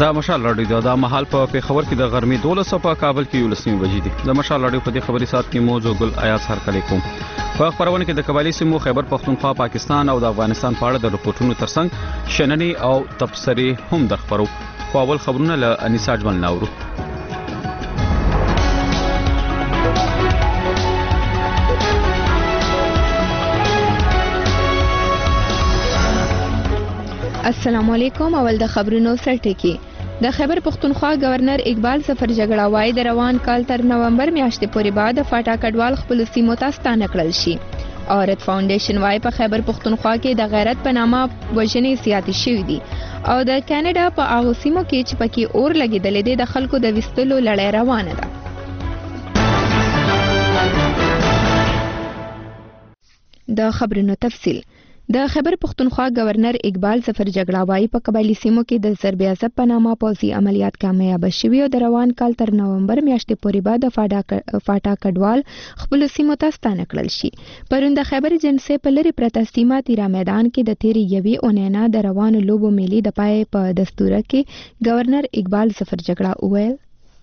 دا مشال راډیو دا مهال په پیښور کې د غرمې 12 په کابل کې 12 بجې دي. د مشال راډیو په دې خبري سات کې موضوع ګل آیات سر کلی کوم. په خبرونه کې د قبایلی سیمو خیبر پختونخوا پاکستان او د افغانستان په اړه د رپورټونو ترڅنګ شننې او تبصرې هم د خبرو. خو اول خبرونه له انیسا اجمل ناورو. السلام علیکم. اول د خبرونو سرټکی. د خیبر پختونخوا گورنر اقبال ظفر جګړه وايي د روان کال تر نومبر میاشتې پورې بعد فاټا کډوال خپل سیمو ته ستانه کړل شي. عورت فاونډیشن وايي په خیبر پختونخوا کې د غیرت په نامه وژنې زیاتې شوې دي او د کاناډا په هغو سیمو کې چې پکې اور لګېدلې دي د خلکو د ویستلو لړۍ روانه ده. د خبرونو تفصیل. د خیبر پختونخوا گورنر اقبال ظفر جګړه وايي په قبایلی سیمو کې د ضرب عصب په نامه پوځي عملیات کامیاب شوي او د روان کال تر نومبر میاشتې پورې بعد د فاټا کډوال خپل سیمو ته ستانه کړل شي. پرون د خیبر جنسې په لري پرته سیمه تیرا میدان کې د تیرې یوې اونۍ نه د روانو لوبو میلې د پای په دستوره کې گورنر اقبال ظفر جګړه وویل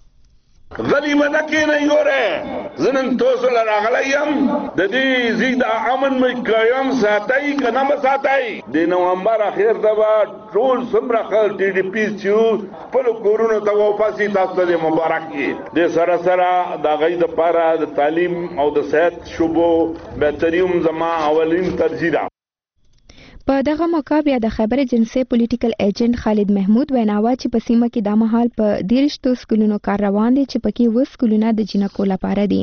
غلی منکه نه یوره زنن توسل راغلیم د دې زید امن مې قائم ساتي کنه ما ساتي د نومبر اخر دا ټول سمره خل ټي ډي پی چې په کورونو ته واپسې تاسو ته مبارک دي د سره سره د غي د پاره د تعلیم او د صحت شوبو بهترین زما اولین ترجیح ده. په دغه موقع بیا د خیبر جنسې پولیټیکل ایجنټ خالد محمود ویناوه چې په سیمه کې د مهال په 13 سکولونو کار روان دي چې پکې 20 سکولونه د جنکو لپاره دي.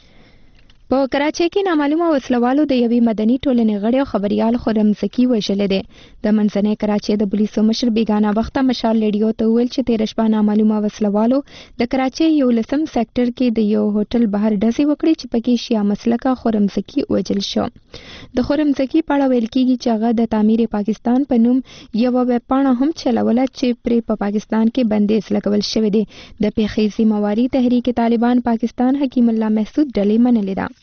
په کراچۍ کې نامعلومه وسلوالو د یوې مدني ټولنې غړي او خبريال خرم زکی وژلې دي. د منځنۍ کراچۍ د پولیسو مشر بیگانه وخته مشال ریډیو ته ویل چې 13 شپه نامعلومه وسلوالو د کراچۍ یو لسم سېکټر کې د یو هوټل بهر ډزې وکړې چې پکې شیا مسلکه خرم زکی وژل شو. د خرم زکی په اړه ویل کېږي چې هغه د تعمیر پاکستان په نوم یو ویبپاڼه هم چلوله چې پرې په پاکستان کې بندیز لګول شوی دی. د پیښې ذمہواری تحریک طالبان پاکستان حکیم الله محسود ډلې منلې ده.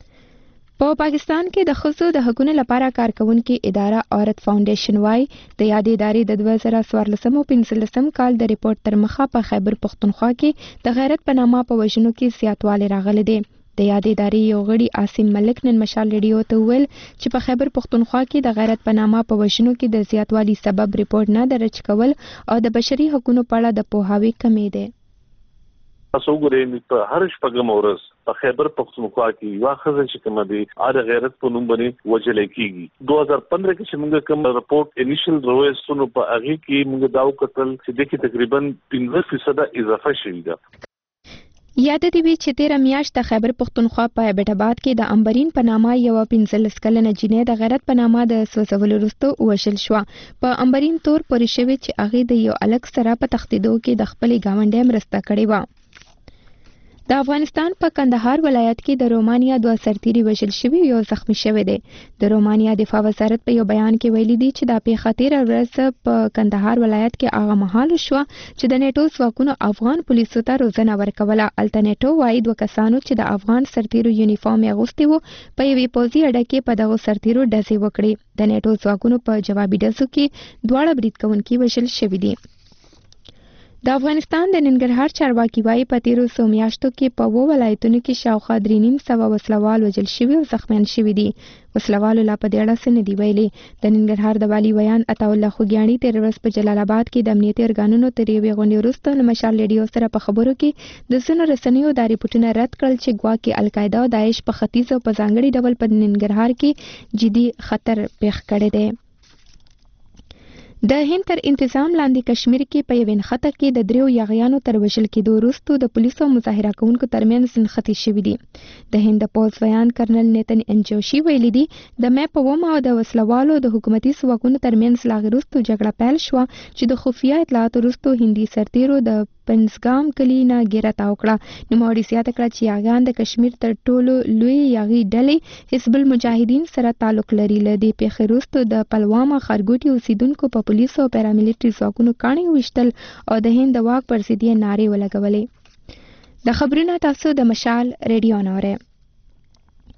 په پاکستان کې د ښځو د حقوقو لپاره کارکونکې اداره عورت فاونډیشن وايي د یادې ادارې د 2014 او 15 کال د ریپورت تر مخه په خیبر پختونخوا کې د غیرت په نامه په وژنو کې زیاتوالی راغلی دی. د یادې ادارې یو غړي عاصم ملک نن مشال ریډیو ته ویل چې په خیبر پختونخوا کې د غیرت په نامه په وژنو کې د زیاتوالي سبب ریپورت نه درج کول او د بشري حقوقو په اړه د پوهاوي کمی دی. تاسو ګورئ په هر شپږم ورځ په خیبر پختونخوا کې یو خزه چې کوم دی د غیرت په نوم باندې وجل کېږي. 2015 کې چې موږ کوم رپورت انیشل رويستونو په هغه کې موږ داو کتل چې د کې تقریبا 15% اضافه شوې ده. یاد دی وی چې 13 میاشت د خیبر پختونخوا په بیت آباد کې د امبرین په نامه یو 15 کلنه جنې د غیرت په نامه د سوځولو وروسته وشل شو. په امبرین تور پورې شوی چې هغه د یو الګ سره په تختیدو کې د خپل گاونډي مرسته کړې و. د افغانستان په کندهار ولایت کې د رومانیا 2 سرتیري وژل شوي یو زخمی شوی دی. د رومانیا دفاع وزارت په یو بیان کې ویلي دی چې د پیښه 13 ورځ په کندهار ولایت کې هغه مهال شو چې د نیټو ځواکونو افغان پولیسو ته روزنه ورکوله. الته نیټو وايي 2 کسانو چې د افغان سرتیرو یونیفارم اغوستی وو په یوې پوځي اډه کې په دغه سرتیرو ډزې وکړې. د نیټو ځواکونو په جوابي ډزو کې دواړه برید کوونکي وژل شوي دي. د افغانستان د ننګرهار چارواکي وايي په 13 میاشتو کې په 2 ولایتونو کې شاوخوا 3.5 وسلوال وژل شوي او زخمیان شوي دي. وسلوالو لا په دې اړه څه نه دي ویلي. د ننګرهار د والي ویان عطاالله خوګیاڼي 13 ورځ په جلال آباد کې د امنیتي ارګانونو تر یوې غونډې وروسته له مشال ریډیو سره په خبرو کې د ځینو رسنیو دا ریپورټونه رد کړل چې ګواکې القاعده او داعش په ختیځ او په ځانګړي ډول په ننګرهار کې جدي خطر پیښ کړی دی. د هند تر انتظام لاندې کشمیر کې په یوه نښته کې د 3 یاغیانو تر وژل کېدو وروسته د پولیسو مظاهره کوونکو ترمنځ نښتې شوې دي. د هند د پوځ ویان کرنل نیتن انجوشي ویلي دي د مې په 2 د وسلوالو د حکومتي ځواکونو ترمنځ لا وروسته جګړه پیل شوه چې د خفیه اطلاعاتو وروسته هندي سرتیرو د پنځګام کلی نه ګیره تاو کړه. نوموړي زیاته کړه چې یاغیان د کشمیر تر ټولو لوی یاغي ډلې حزب المجاهدین سره تعلق لري. له دې پیښې وروسته د پلوامه ښارګوټي اوسیدونکو په پولیسو او پیراملیټري ځواکونو کاڼي ویشتل او د هند د واک پر ضد یې نارې ولګولې. د خبرونه تاسو د مشال ریډیو نه اورئ.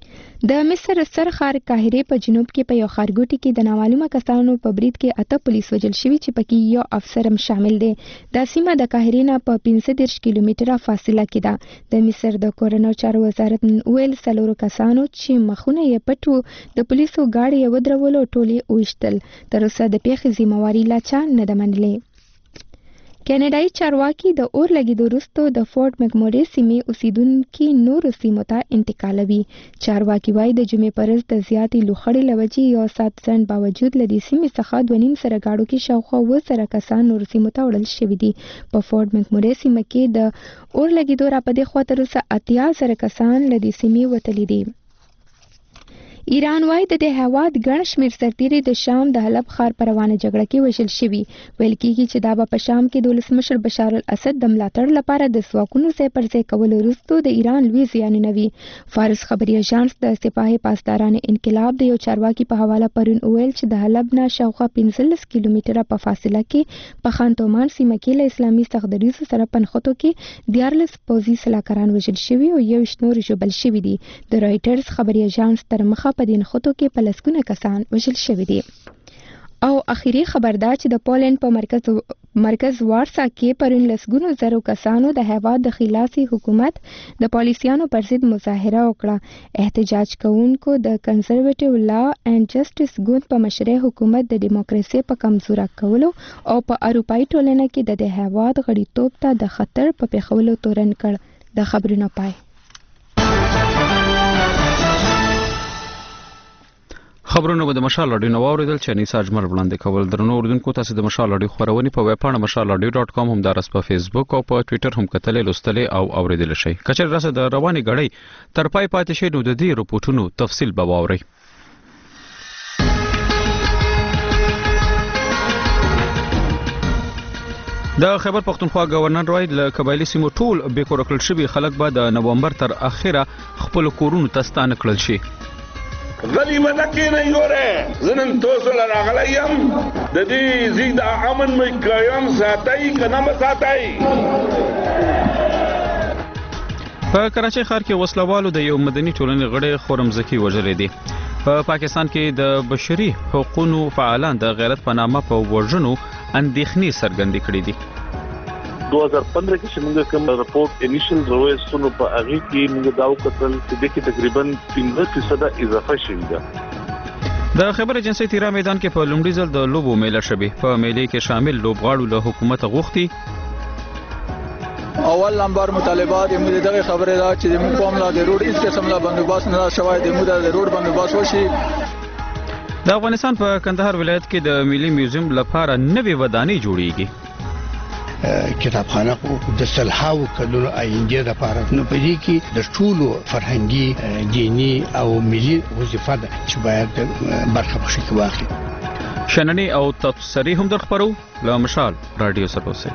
د مصر سرخار قاهره په جنوب کې په یو ښارګوټي کې د نامعلومه کسانو په برید کې 8 پولیس وژل شوي چې پکې یو افسر هم شامل دی. دا سیمه د قاهرې نه په 15 کیلومتره فاصله کې ده. د مصر د کورنیو چارو وزارت ویل 4 کسانو چې مخونه یې پټ وو د پولیسو ګاډي یې ودرولو ټول یې وویشتل. تر اوسه د پیښې ذمہواري لا چا نه ده منلې. کینیډایي چارواکي د اور لګېدو وروسته د فورټ مکمورې سیمې اوسیدونکي نورو سیمو ته انتقالوي. چارواکي وایي د جمعې په ورځ د زیاتې لوخړې له وجې یو ساعت ځنډ باوجود له دې سیمې څخه 2.5 سره ګاډو کې شاوخوا 7 کسان نورو سیمو ته وړل شوي دي. په فورټ مکمورې سیمه کې د اور لګېدو راپدې خوا تر اوسه 80 کسان له دې سیمې وتلي دي. ایران وايي د دې هیواد ګڼ شمېر سرتیري د شام د حلب ښار په روانه جګړه کې وژل شوي. ویل کېږي چې دا به په شام کې د ولسمشر بشار الاسد د ملاتړ لپاره د ځواکونو ځای پر ځای کولو وروسته د ایران لوی زیانونه وي. فارس خبري اژانس د سپاهي پاسداران انقلاب د یو چارواکي په حواله پرون ویل چې د حلب نه شاوخوا 15 کیلومتره په فاصله کې په خان تومان سیمه کې له اسلامي سختدریزو سره پنښتو کې 14 پوځي سلاکاران وژل شوي او 21 نور ژوبل شوي دي. د رایټرز خبري اژانس تر مخه په دې نښتو کې په لسګونه کسان وژل شوي دي. او اخیری خبر دا چې د پولند په مرکز وارسا کې پرون لسګونو زرو کسانو د هیواد د خلاصي حکومت د پالیسیانو پر ضد مظاهره وکړه. احتجاج کوونکو د کنزرویټیو لا اینډ جسټس ګوند په مشرۍ حکومت د دیموکراسي په کمزورا کولو او په اروپایي ټولنه کې د هیواد غړیتوب ته د خطر په پیښولو تورن کړ. د خبرونو پای. خبرونه به د مشال اډیو نو اوریدل چې نيسا اجمل وړاندې کول. درنو اوردونکو تاسو د مشال اډیو خبرونه په ویب پاڼه mashal.com هم دارس په فیسبوک او په ټوئیټر هم کتلې لوستلې او اوریدل شي. کچر راسه د رواني غړې تر پای پاتې شي نو د دې رپورټونو تفصیل به واوري. د خیبر پختونخوا گورنر وایي له قبایلی سیمو ټول بې کور کړل شوي خلک به د نومبر تر اخره خپل کورونو ته ستانه کړل شي. غلی مدکې نه یوره زنن توسو لراغلیم د دې زید امن مې قائم ساتي کنه ما ساتي. په کراچۍ ښار کې وسلوالو د یو مدني ټولنې غړي خورمزکی وژلې دي. په پاکستان کې د بشري حقوقو فعالان د غیرت په نامه په وژنو اندېښنې څرګندې کړې دي. 2015 کې چې موږ کوم رپورت انیشل رویسونو په هغه کې موږ داو کتل چې د کې تقریبا 15% اضافه شوې ده. د خبر ایجنسی تیرا میدان کې په لومړي ځل د لوبو میله شوه. په میلې کې شامل لوبغاړو له حکومت غوښتي اول نمبر مطالبات موږ دغه خبره ده چې موږ کوم لا د روډ هیڅ قسم لا بندوبست نه شوی د موږ د روډ بندوبست وشي. د افغانستان په کندهار ولایت کې د ملي میوزیم لپاره نوې ودانۍ جوړیږي. کتابخانه خو د سلهاو کلونو آینده لپاره نو په دې کې د ټولو فرهنګي دینی او ملي وظیفه ده چې باید برخه پکې واخلي. شننې او تبصرې هم در خبرو له مشال رادیو سره اوسئ.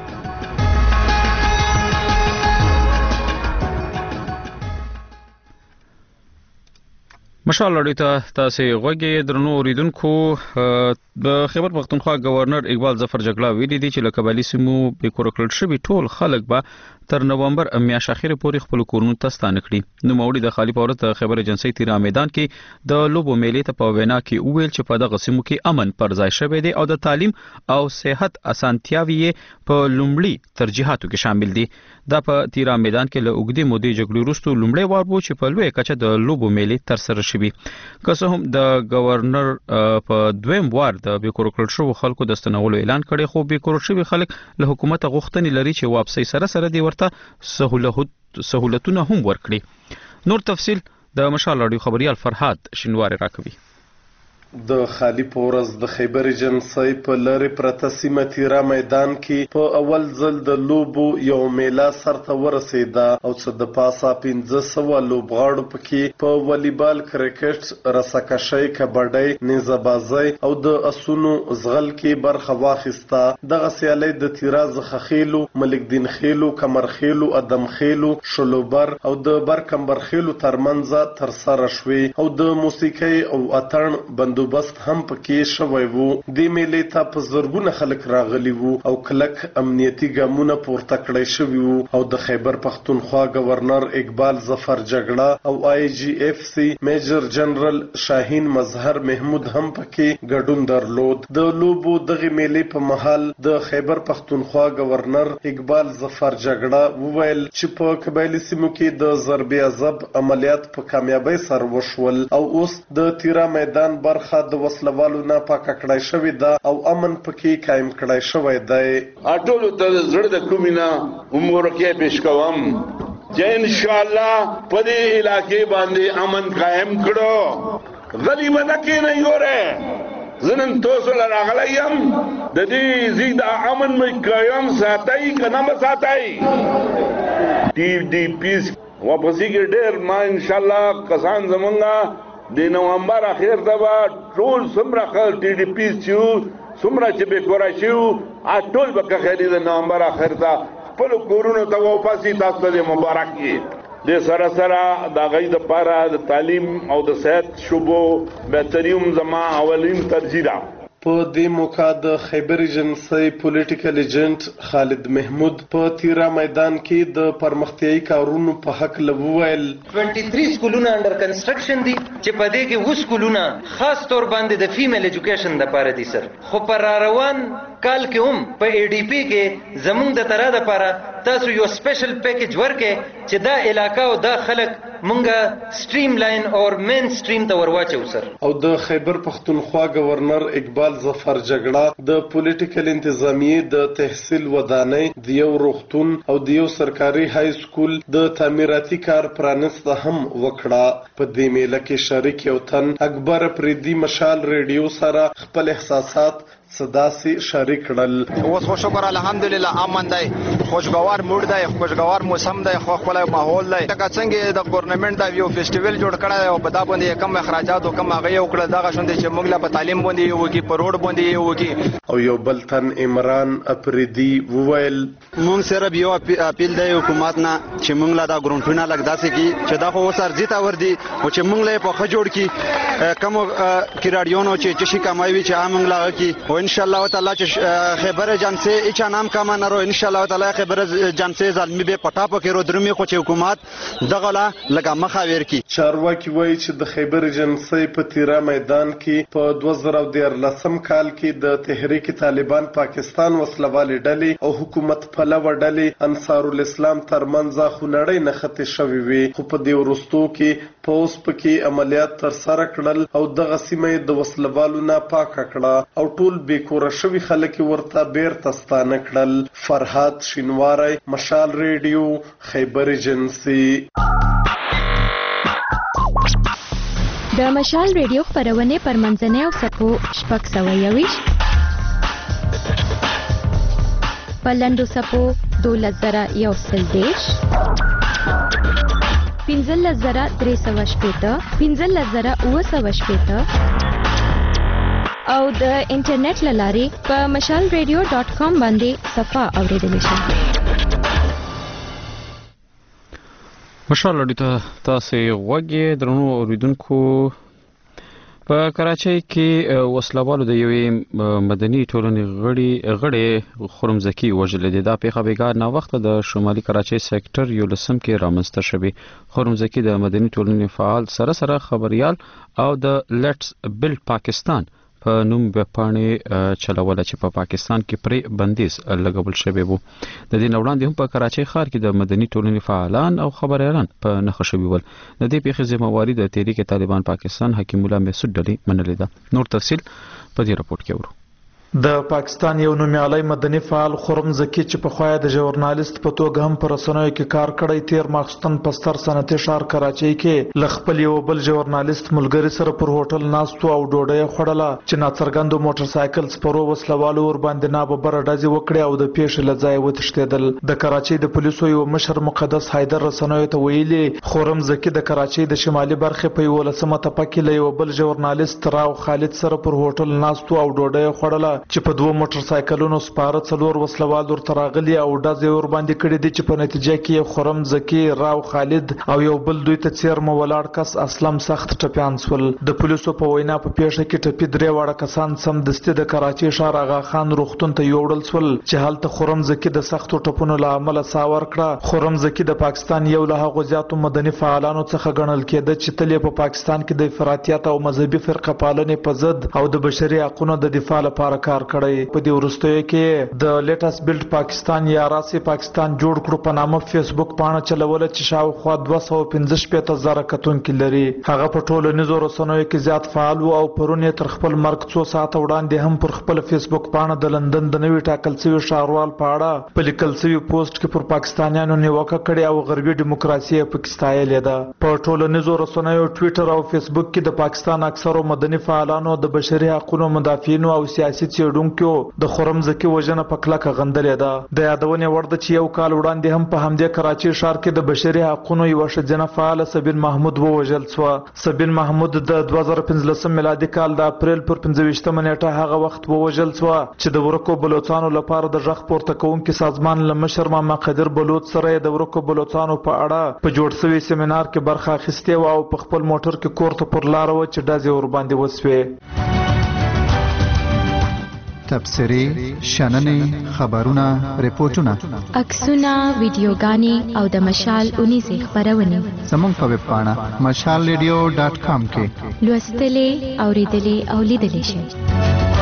مشال اړیو ته تاسو غوږی درنو اوریدونکو. د خیبر پختونخوا گورنر اقبال ظفر جګړه ویلي دي چې له قبایلی سیمو بې کور کړل شوي ټول خلک به تر نومبر میاشتې اخیره پورې خپل کورونو ته ستانه کړي. نو موړي د خالی پورت خبر ایجنسی تیرا میدان کې د لوبو میلې ته په وینا کې ویل چې په دغه سیمو کې امن پر ځای شوی دی او د تعلیم او صحت اسانتیاوي په لومړي ترجیحاتو کې شامل دي. دا په تیرا میدان کې له اوګدې مودې جګړې وروسته لومړی وار وو چې په لوی کچه د لوبو میلې تر سره شوي. که څه هم د گورنر په دویم وار د بې کور کړل شوو خلکو د ستنولو اعلان کړي، خو بې کور شوي خلک له حکومت غوښتنې لري چې واپسۍ سره سره دی ورته سہولتونه هم ورکړي. نور تفصیل د مشال اډیو خبريال فرحات شینواری راکوي. د خالی پورز د خیبر ایجنسی په لری پرته سیمه تیرا میدان کې په اول ځل د لوبو یو میله سرته ورسېده او څه د پاسه 1500 لوبغاړو پکې په والیبال، کرکټ، رسکشۍ، کبډۍ، نیزه‌بازۍ او د اسونو زغل کې برخه واخیسته. دغه سیالۍ د تیرا زخخیلو، ملک دین خیلو، کمرخیلو، ادم خیلو، شلوبر او د برکمبر خیلو ترمنځ تر سره شوې او د موسیقۍ او اتڼ بند بندوبست هم پکې شوی وو. د میلې ته په زرګونه خلک راغلي وو او کلک امنیتي ګامونه پورته کړی شوي وو او د خیبر پختونخوا گورنر اقبال ظفر جګړه او IGFC میجر جنرال شاهین مظهر محمود هم پکې ګډون درلود. د لوبو دغه میلې په مهال د خیبر پختونخوا گورنر اقبال ظفر جګړه وویل چې په قبایلی سیمو کې د ضرب عذاب عملیات په کامیابی سره وشول او اوس د تیرا میدان برخه د وسلوالو نه پاکه کړای شوې ده او امن پکې قائم کړای شوی دی. ټول ته زړه د کومینه امور کې پیش کوم چې ان شاء الله په دې علاقې باندې امن قائم کړو. غلیمه نکې نه یوره زنن توسل راغلیم د دې زید امن مې قائم ساتي کنه به ساتي. TDP واپسی کې ډېر ما ان شاء الله کسان زمونږه د نومبر اخر ته به ټول څومره خلک TDP چې څومره چې به کورا شو ټول به خېری د نومبر اخر ته خپل کورونو ته واپسی تاسو ته مبارک وي. د سره سره د غي د پاره د تعلیم او د صحت شوبو بهترین زما اولین ترجیح ده. په دې موقع د خیبر ایجنسی پولیټیکل ایجنټ خالد محمود په تیرا میدان کې د پرمختیايي کارونو په حق لوویل 23 سکولونه انډر کنسټرکشن دي چې په دې کې و سکولونه خاص تور باندې د فیمیل ایجوکیشن لپاره دي سر. خو پر روان کال کې هم په ADP کې زمونږ د ترا لپاره تاسو یو سپیشل پیکیج ورکې چې دا علاقہ او دا خلک مونږه سټریم لاین او مین سټریم ته ورواچو سر. او د خیبر پختونخوا گورنر اقبال ظفر جګړه د پولیټیکل انتظامیې د تحصیل ودانۍ د یو روغتون او د یو سرکاري های سکول د تعمیراتي کار پرانست هم وکړه. په دې میله کې شریک یو تن اکبر پریدي مشال ریډیو سره خپل احساسات صداسي شریک کړل. اوس خو شکر الحمدلله امن دی، خوشگوار موډ دی، خوشگوار موسم دی، خو خپل ماحول دی. لکه څنګه د ګورنمنت دا یو فیسټیوال جوړ کړی او په دا باندې کم اخراجات او کم هغه یو کړل دغه شوند چې موږ لا په تعلیم باندې یو کې په روډ باندې یو کې. او یو بل تن عمران اپریدي وویل موږ سره یو اپیل دی حکومت نه چې موږ لا دا ګرونټونه لګ داسې کی چې دا خو سرځي تا ور دي او چې موږ له په خجوړ کی کم کراډیونو چې شي کمایوي چې موږ لا کی او ان شاء الله تعالی چې خیبر ایجنسی اچا نام کما نه رو ان شاء الله تعالی خیبر ایجنسی ځلمی به پټا پکې رو درمي خو چې حکومت دغه لا لګه مخاویر کی. چارواکي وایي چې د خیبر ایجنسی په تیرا میدان کې په 2013 کال کې د تحریک طالبان پاکستان وسلوالې ډلې او حکومت پلوه ډلې انصار الاسلام ترمنځ خونړۍ نښتې شوې وي. خو په دې وروستو کې پوس پکې عملیات تر سره کړل او دغه سیمه د وسلوالو نه پاکه کړه او ټول بیکوره شوي خلک ورته بیرته ستانه کړل. فرهاد شینواری، مشال ریډیو، خیبر ایجنسی. د مشال ریډیو خپرونې پر منځنۍ او سپو 621 په لنډو سپو 12110 15380 15380 او د انټرنیټ لارې په mashalradio.com باندې صفه اوریدل شي. مشال رادیو ته تاسو وګورئ درنو اوریدونکو. په کراچۍ کې وسلوالو د یوې مدني ټولنې غړي خرمزکی وژل دي. دا پیښه بیګار نه وخت د شمالي کراچۍ سېکټر یو لسم کې رامنځته شوی. خرمزکی د مدني ټولنې فعال سره خبريال او د لیټس بیلډ پاکستان په نوم وپاڼې چلوله چې په پاکستان کې پرې بندیز لګول شوی وو. د دې وړاندې هم په کراچۍ ښار کې د مدني ټولنې فعالان او خبريالان په نښه شوي ول. د دې پیښې ذمہواری د تحریک طالبان پاکستان حکیم الله مسعود ډلې منلې ده. نور تفصیل په دې راپورټ کې ورو. د پاکستان یو نومیالی مدني فعال خرمزکی چې په خویا د ژورنالیست په توګه هم پر رسنیو کې کار کړی تیر ماخستن په ستر صنعتي ښار کراچۍ کې ل خپل یو بل ژورنالیست ملګری سره پر هوټل ناستو او ډوډۍ خوړله چې ناڅرګندو موټر سایکل سپرو وسلوالو ور باندې ناببره ډزې وکړې او د پیښې له ځایه وتښتېدل. د کراچۍ د پولیسو یو مشر مقدس حیدر رسنیو ته ویلي خرمزکی د کراچۍ د شمالي برخې په 11مه تپه کې له یو بل ژورنالیست راو خالد سره پر هوټل ناستو او ډوډۍ خوړله چې په دوه موټر سایکلونو سپاره 4 وسلوال ورته راغلي او ډزې ور باندې کړې دي چې په نتیجه کې خرم زکی راو خالد او یو بل دوی ته څیرمه ولاړ کس اسلم سخت ټپیان سول. د پولیسو په وینا په پیښه کې ټپي 3 واړه کسان سم دستي د کراچي ښار آغا خان روغتون ته یوړل سول چې هلته خرم زکی د سختو ټپونو له امله ساور کړه. خرم زکی د پاکستان یو له هغو زیاتو مدني فعالانو څخه ګڼل کېده چې تل په پاکستان کې د افراطیت او مذهبي فرقه پالنې په ضد او د بشري حقوقو د دفاع لپاره کار کړی. په دې وروستیو کې د لیټس بیلډ پاکستان یا راسي پاکستان جوړ کړو په نامه فیسبوک پاڼه چلوله چې شاوخوا 215,000 کتونکي لري. هغه په ټولنیزو رسنیو کې زیات فعال و او پرون یې تر خپل مرګ 2 ساعته وړاندې هم پر خپل فیسبوک پاڼه د لندن د نوي ټاکل شوي ښاروال په اړه په لیکل شوي پوسټ کې پر پاکستانیانو نیوکه کړې او غربي دیموکراسي په کې ستایلې ده. په ټولنیزو رسنیو ټویټر او فیسبوک کې د پاکستان اکثرو مدني فعالانو د بشري حقوقو مدافعینو او سیاسي څېړونکو د خرم زکی وژنه په کلکه غندلې ده. د یادونې وړ ده چې یو کال وړاندې هم په همدې کراچي ښار کې د بشري حقوقو یوه ښځینه فعاله سبین محمود ووژل شوه. سبین محمود د 2015 میلادي کال د اپریل پر 25مه نیټه هغه وخت ووژل شوه چې د ورکو بلوچستانو لپاره د غږ پورته کوونکي سازمان له مشر محمد قدر بلوچ سره د ورکو بلوچستانو په اړه په جوړ شوي سیمینار کې برخه اخیستې وه او په خپل موټر کې کور ته پر لاره وه چې ډزې ور باندې وسوې. تبصرې، شننې، خبرونه، ریپورتونه، عکسونه، ویډیوګانې او د مشال اونیزې خپرونې زموږ په ویب پاڼه mashalradio.com کې لوستلې، اوریدلې او لیدلې شئ.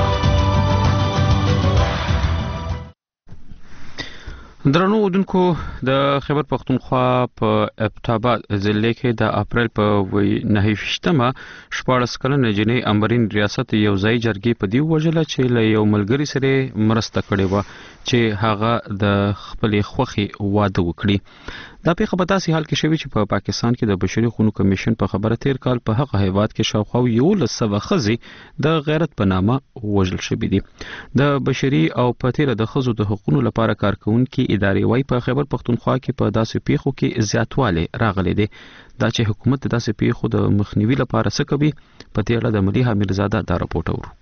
درنو اوردونکو د خیبر پختونخوا په ابټاباد ضلع کې د اپریل په 29مه 14 کلنه جنۍ امبرین ریاست یو ځای جرګې په دی وجله چې له یو ملګری سره مرسته کړې و چې هغه د خپلې خوخي واده وکړي. دا پیښه په داسې حال کې شوې چې په پاکستان کې د بشري حقوقو کمیشن په خبره تیر کال په هغه هیواد کې شاوخوا 11 ښځې د غیرت په نامه وژل شوې دي. د بشري او په تیر د ښځو د حقوقو لپاره کارکونکي ادارې وايي په خیبر پختونخوا کې په داسې پیښو کې زیاتوالی راغلی دی. دا چې حکومت داسې پیښو د مخنیوي لپاره څه کوي په دې اړه د ملي حمیدزاده دا راپورټ اورو.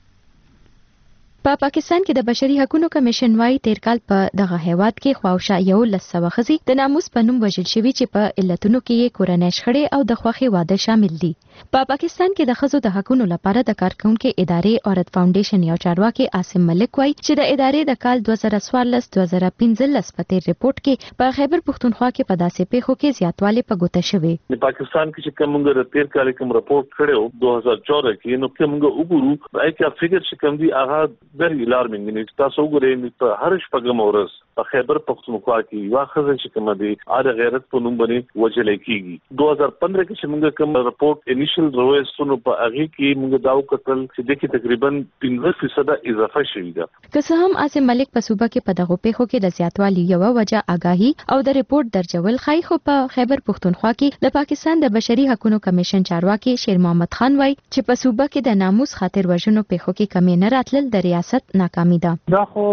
په پاکستان کې د بشري حقوقو کمیشن وايي تیر کال په دغه هیواد کې خواوشا 11 ښځې د ناموس په نوم وژل شوي چې په علتونو کې یې کورنۍ شخړې او د خوښۍ واده شامل دي. په پاکستان کې د ښځو د حقوقو لپاره د کارکونکو ادارې اورت فاونډیشن یو چارواکي عاصم ملک وايي چې د ادارې د کال 2014-2015 په تیر رپورت کې په خیبر پختونخوا کې په داسې پیښو کې زیاتوالی په ګوته شوی. په پاکستان کې چې کومه د تیر کال کوم رپورت کړو 2014 کې نو کومه وګورو راځي چې فګر چې کوم دی هغه very alarming نه تاسو وګورئ په هر شپږم ورځ په خیبر پختونخوا کې یو ښځه چې کومه دی د غیرت په نوم باندې وژل کېږي. 2015 کې چې موږ کوم رپورت انیشل رویسونو په هغه کې موږ دا وکړل چې د کې تقریبا 15% اضافه شوې ده. که څه هم عاصم ملک په صوبه کې په دغه پیښو کې د زیاتوالي یو وجه آگاهي او د رپورت درجول خای خو په خیبر پختونخوا کې د پاکستان د بشري حقوقو کمیشن چارواکي شیر محمد خان وایي چې په صوبه کې د ناموس خاطر وژنو پیښو کې کمی نه راتلل د ریاست ناکامي ده. دا خو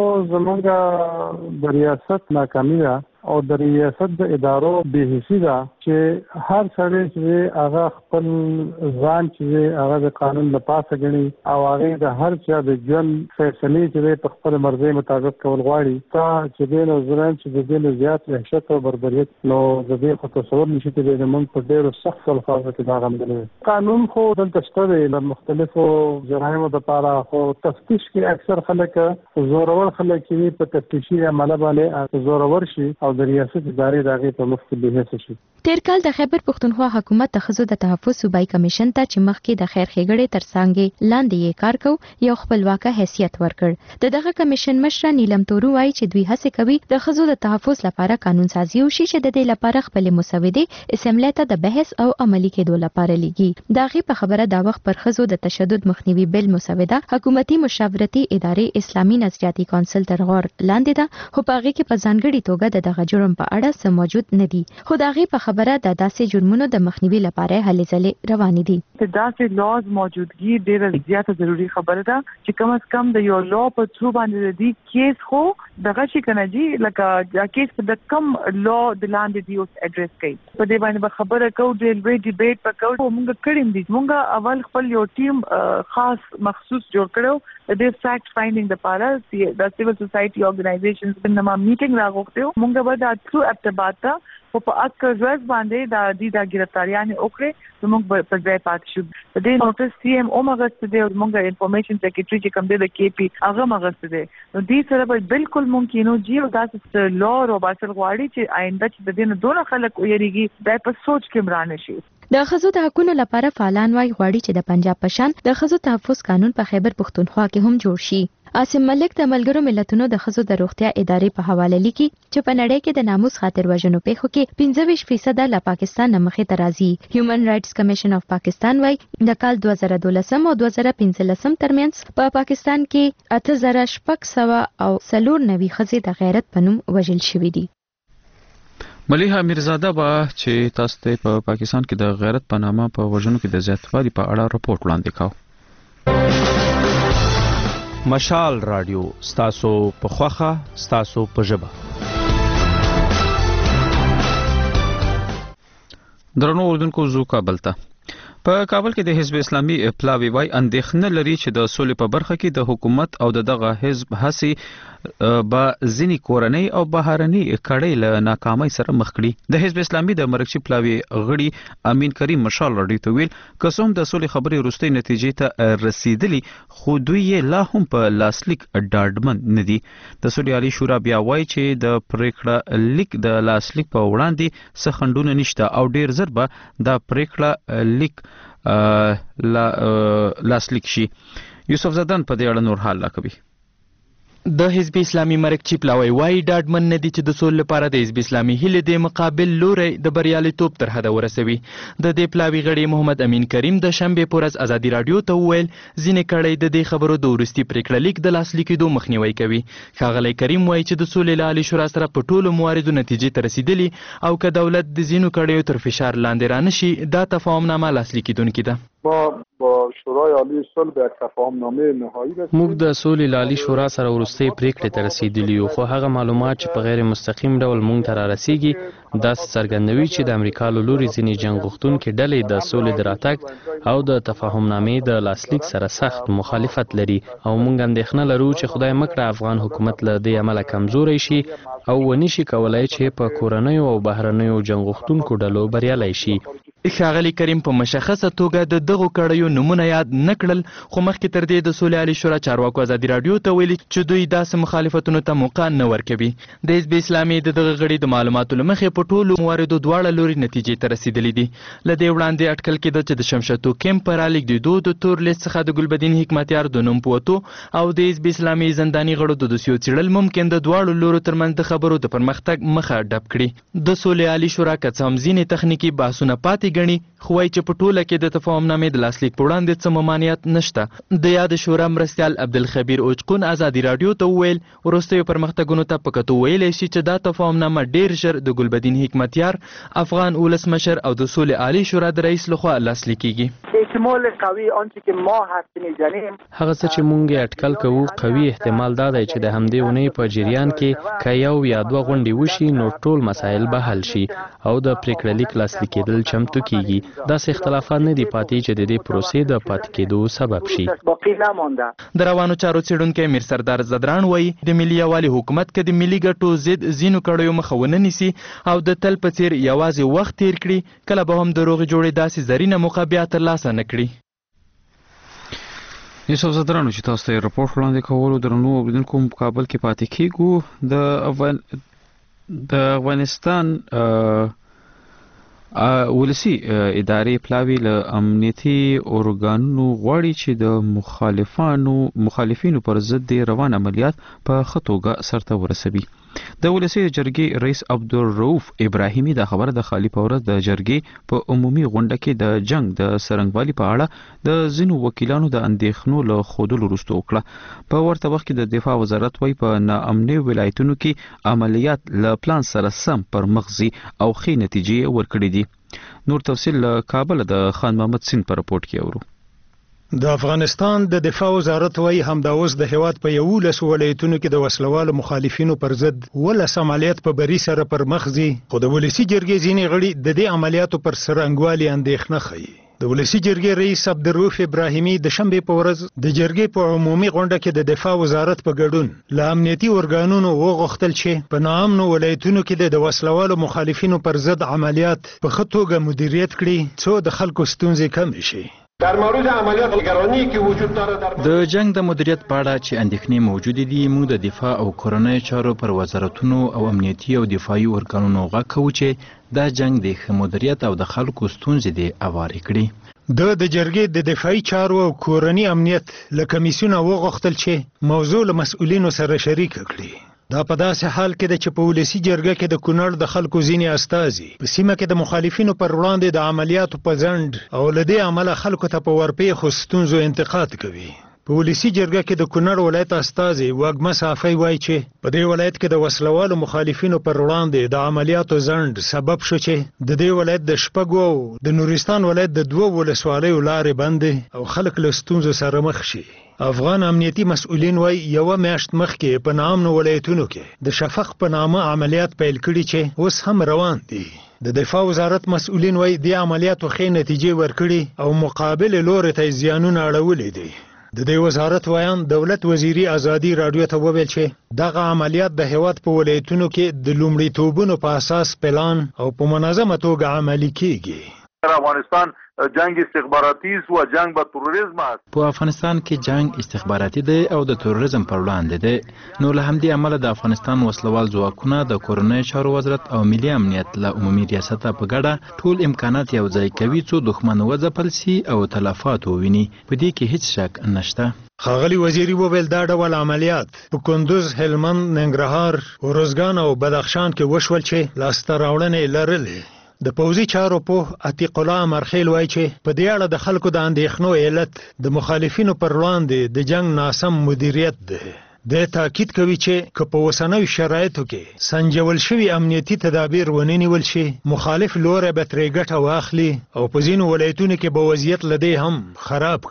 زمونږ د ریاست ناکامي ده او د ریاست د ادارو بېحسي ده چې هر سړی چې هغه خپل ځان چې هغه د قانون له پاسه ګڼي او هغه د هر چا د ژوند فیصلې چې په خپل مرزي مطابق کول غواړي تا چې د نظرن چې د دې زیات وحشت او بربریت نو د دې په تصور نشي ته د موږ په ډېر سخت الفاظو کې دا غندل. قانون خو دلته شته د مختلفو جرایمو لپاره خو تفتیش کې اکثر خلک زورور خلک کې په تفتیشي عمل باندې زورور شي او د ریاست ادارې دغه په مخ کې به شي. تیر کال د خیبر پختونخوا حکومت د ښځو د تحفظ صوبایي کمیشن ته چې مخکې د خیر ښېګړې ترڅنګ لاندې یې کار کو یو خپلواکه حیثیت ورکړ. دغه کمیشن مشره نیلم تورو وايي چې دوی هڅه کوي د ښځو د تحفظ لپاره قانون سازي وشي چې د دې لپاره خپل مسودې اسمبلی ته د بحث او عملي کېدو لپاره لګي. دغه په خبره دا وخت پر ښځو د تشدد مخنیوي بل مسوده حکومتي مشاورتي ادارې اسلامي نظریاتي کونسل تر غور لاندې ده خو په هغه کې په ځانګړي توګه دغه جرم په اړه څه موجود نه دي. خو دغه په خبره د داسې جرمونو د مخنیوي لپاره هلې ځلې روانې دي. د داسې لاز موجودګي ډېره زیاته ضروری خبره ده چې کم از کم د یو لا په ثرو باندې دی کیس خو دغه شي کنه جی لکه دا کیس په د کم لا د لاندې دی اوس اډریس کوي په دې باندې خبره کوو ډېر وی ډیبیټ پکاو موږ کړیم دي موږ اول خپل یو ټیم خاص مخصوص جوړ کړو د فیکټ فایندینګ لپاره د سیویل سوسایټي اورګنایزیشنز په نامه میټینګ راغوښتو موږ به دا ثرو اپټبات په اکثر ورځ باندې د ګرفتاریان اوکړه موږ په ځای پات شو د دې نوټس سی ام او مغست دي او موږ انفارمیشن سیکریټری چې کوم دی د کی پی هغه مغست دي نو دې سره به بالکل ممکنو جی او داسې لور او باسل غواړي چې آینده چې د دې نه دونه خلک ویریږي دا په سوچ کې مرانه شي. د ښځو د حقوقو لپاره فعالان وايي غواړي چې د پنجاب پشان د ښځو تحفظ قانون په خیبر پښتونخوا کې هم جوړ شي. عاصم ملک د ملګرو ملتونو د ښځو د روغتیا ادارې په حواله لیکي چې په نړۍ کې د ناموس خاطر وژنو پیښو کې 25% له پاکستان نه مخې ته راځي. هیومن رائټس کمیشن اف پاکستان وايي د کال 2012 او 2015 ترمنځ په پاکستان کې 8600 او 490 ښځې د غیرت په نوم وژل شوې دي. ملیحه میرزاده با چې تاسو ته په پاکستان کې د غیرت په نامه په وژنو کې د زیاتوالي په اړه راپورټ وړاندې کاوه. مشال رادیو ستاسو په خوخه ستاسو په ژبه. درنو اوردونکو زو کابل ته په کابل کې د حزب اسلامي پلاوی وای اندېښنه لري چې د سولې په برخه کې د حکومت او دغه حزب هڅې با ځینی کورنۍ او بهرنۍ کړۍ له ناکامۍ سره مخ کړي. د حزب اسلامي د مرکزی پلاوی غړي امین کریم مشال رادیو ته ویل قسم د سولې خبرې وروستۍ نتیجې ته رسیدلی خو دوی لا هم په لاسلیک ډاډمن نه دي. د سولې عالی شورا بیا وای چې د پریکړه لیک د لاسلیک په وړاندې څه خنډونه نشته او ډیر زر به د پریکړه لیک لاسلیک شي. یوسف زدان په دې اړه نور حال لا کوي. د حزب اسلامي مرکزی پلاوی وای ډاډمن نه دي چې د سولې لپاره د حزب اسلامي هیله د مقابل لوري د بریالیتوب تر حد ورسوي. د دې پلاوی غړي محمد امین کریم د شنبه پورز ازادي رادیو ته ویل ځینې کړي د دې خبرو د ورستي پریکړه لیک د لاسلیکېدو مخنیوي کوي. ښاغلی کریم وای چې د سولې عالی شورا سره په ټولو مواردو نتیجې ته رسیدلی او که دولت د ځینو کړیو تر فشار لاندې رانشي دا تفاهمنامه لاسلیکېدونکې ده. با شورای عالی صلح به تفاهمنامه نهایی رسیدیم. موږ د سولې عالی شورا سره وروستۍ پریکړې ته رسیدلی یو خو هغه معلومات چې په غیر مستقیم ډول موږ ته را رسیږي دا څرګندوي چې د امریکا له لوري ځینې جنګ غوښتونکي ډلې د سولې د راتګ او د تفاهمنامې د لاسلیک سره سخت مخالفت لري او موږ اندېښنه لرو چې خدای مکړه افغان حکومت له دې عمله کمزوری شي او ونی شي کولای چې په کورنیو او بهرنیو جنګ غوښتونکو ډلو بریالی شي. ښاغلی کریم په مشخصه توګه د دغو کړیو نمونه یاد نه کړل خو مخکې تر دې د سولې عالی شورا چارواکو ازادي رادیو ته ویلي چې دوی داسې مخالفتونو ته موقع نه ورکوي. د حزب اسلامي د دغه غړي د معلوماتو له مخې په ټولو مواردو دواړه لوري نتیجې ته رسیدلي دي. له دې وړاندې اټکل کېده چې د شمشتو کیمپ په رالیږدېدو د تور لیست څخه د ګلبدین حکمتیار د نوم په وتو او د حزب اسلامي زنداني غړو د دوسیو څېړل ممکن د دواړو لورو ترمنځ د خبرو د پرمختګ مخه ډب کړي. د سولې عالی شورا که څه هم ځینې تخنیکي بحثونه پاتې ګڼي خو وایي چې په ټوله کې د تفاهمنامې د لاسلیک په وړاندې څه ممانعت نشته. د یاد شورا مرستیال عبدالخبیر اوچقون ازادي رادیو ته وویل وروستیو پرمختګونو ته په کتو ویلی شي چې دا تفاهمنامه ډیر ژر د ګلبدین حکمتیار افغان ولسمشر او د سولې عالی شورا د رئیس لخوا لاسلیک کیږي. احتمال قوي آنچه که ما حدس میزنیم هغه څه چې مونږ اټکل کوو قوي احتمال دا دی چې د همدې اونۍ په جریان کې که یو یا دوه غونډې وشي نو ټول مسایل به حل شي او د پریکړه لیک لاسلیک کېدل چمتو کیږي. داسې اختلافات نه دي پاتې چې د دې پروسې د پاتې کېدو سبب شي. د روانو چارو څېړونکی میر سردار زدران وایي د ملي یوالي حکومت که د ملي ګټو ضد ځینو کړیو مخه ونه نیسي او د تل په څېر یوازې وخت تیر کړي کله به هم د روغې جوړې داسې زرینه موقع بیا ترلاسه نه کړي. یوسف زدرانو چې تاسو ته راپورټ وړاندې کولو درنو اوریدونکو په کابل کې پاتې کیږو. د افغانستان ولسی ادارې پلاوی له امنیتي اورګانونو غواړي چې د مخالفینو پر ضد روان عملیات په خطوګه سرته ورسوي. د ولسی جرګې رئیس عبدالرؤف ابراهیمی دا خبره د خالی پورز د جرګې په عمومي غونډه کې د جنگ د سرنګوالي په اړه د ځینو وکیلانو د اندېښنو له خودلو وروسته وکړه. په ورته وخت کې د دفاع وزارت وايي په ناامني ولایتونو کې عملیات له پلان سره سم پر مغزي او ښې نتیجې ورکړې دي. نور تفصیل له کابل د خان محمد سین په رپورت کې اورو. د افغانستان د دفاع وزارت وايي همدا اوس د هیواد په 11 ولایتونو کې د وسلوالو مخالفینو پر ضد 11 عملیات په بری سره پر مخزي، خو د ولسی جرګې ځینې غړي د دې عملیاتو پر سرنګوالي اندېښنه ښيي. د ولسی جرګې رئیس عبدالرؤف ابراهیمی د شنبه په ورځ د جرګې په عمومي غونډه کې د دفاع وزارت په ګډون له امنیتي اورګانونو وغوښتل چې په ناامنو ولایتونو کې د وسلوالو مخالفینو پر ضد عملیات په ښه توګه مدیریت کړي څو د خلکو ستونزې کمې شي. در مورد عملیات نگرانی که وجود داره د جنگ د مدیریت په اړه چې اندېښنې موجود دي، موږ د دفاع او کورنۍ چارو پر وزارتونو او امنیتي او دفاعي ارګانونو غږ کوو چې دا جنگ د ښه مدیریت او د خلکو ستونزې دي اوارې کړي. د جرګې د دفاعي چارو او کورنۍ امنیت له کمیسیونه وغوښتل چې موضوع له مسؤلینو سره شریک کړي. دا په داسې حال کې د چې په ولسی جرګه کې د کونړ د خلکو ځینې استازي په سیمه کې د مخالفینو پر وړاندې د عملیاتو په ځنډ او له دې عمله خلکو ته په ورپېښو ستونزو انتقاد کوي. په ولسی جرګه کې د کونړ ولایت استازي واګمه صافی وایي چې په دې ولایت کې د وسلوالو مخالفینو پر وړاندې د عملیاتو ځنډ سبب شو چې د دې ولایت د شپږو او د نورستان ولایت د 2 ولسوالیو لارې بندې او خلک له ستونزو سره مخ شي. افغان امنیتي مسؤلین وایي یوه میاشت مخکې په ناامنو ولایتونو کې د شفق په نامه عملیات پیل کړي چې اوس هم روان دي. د دفاع وزارت مسؤلین وایي د عملیاتو ښې نتیجې ورکړي او مقابل لوري ته زیانونه اړولي دي. د دې وزارت وایان دولت وزیري ازادي رادیو ته وویل چې دغه عملیات د هیواد په ولایتونو کې د لومړیتوبونو په اساس پلان او په منظمه توګه عملي کیږي. افغانستان جنگ استخباراتي و جنگ با تروریسم است. په افغانستان کې جنگ استخباراتي دی او د تروریزم پر وړاندې دی. نو له همدې امله د افغانستان وسلوال ځواکونه د کورنۍ چارو وزارت او ملي امنیت له عمومي ریاست په ګډه ټول امکانات یو ځای کوي څو دښمن وځپل سي او تلفات وویني. په دې کې هیڅ شک نشته. ښاغلي وزیري وویل دا ډول عملیات په کندوز، هلمند، ننګرهار، ارزګان او بدخشان کې وشول چې لاسته راوړنې لرلې. د پوځي چارو په عتیق الله مرخیل وایي چې په دې اړه د خلکو د اندېښنو علت د مخالفینو پر وړاندې د جنگ ناسم مدیریت دی. د تاکید کوي چې که په اوسنیو شرایطو کې سنجول شوي امنیتي تدابیر ونه نیول شي، مخالف لوری به ترې ګټه واخلي او په ځینو ولایتونو کې به وضعیت له دې هم خراب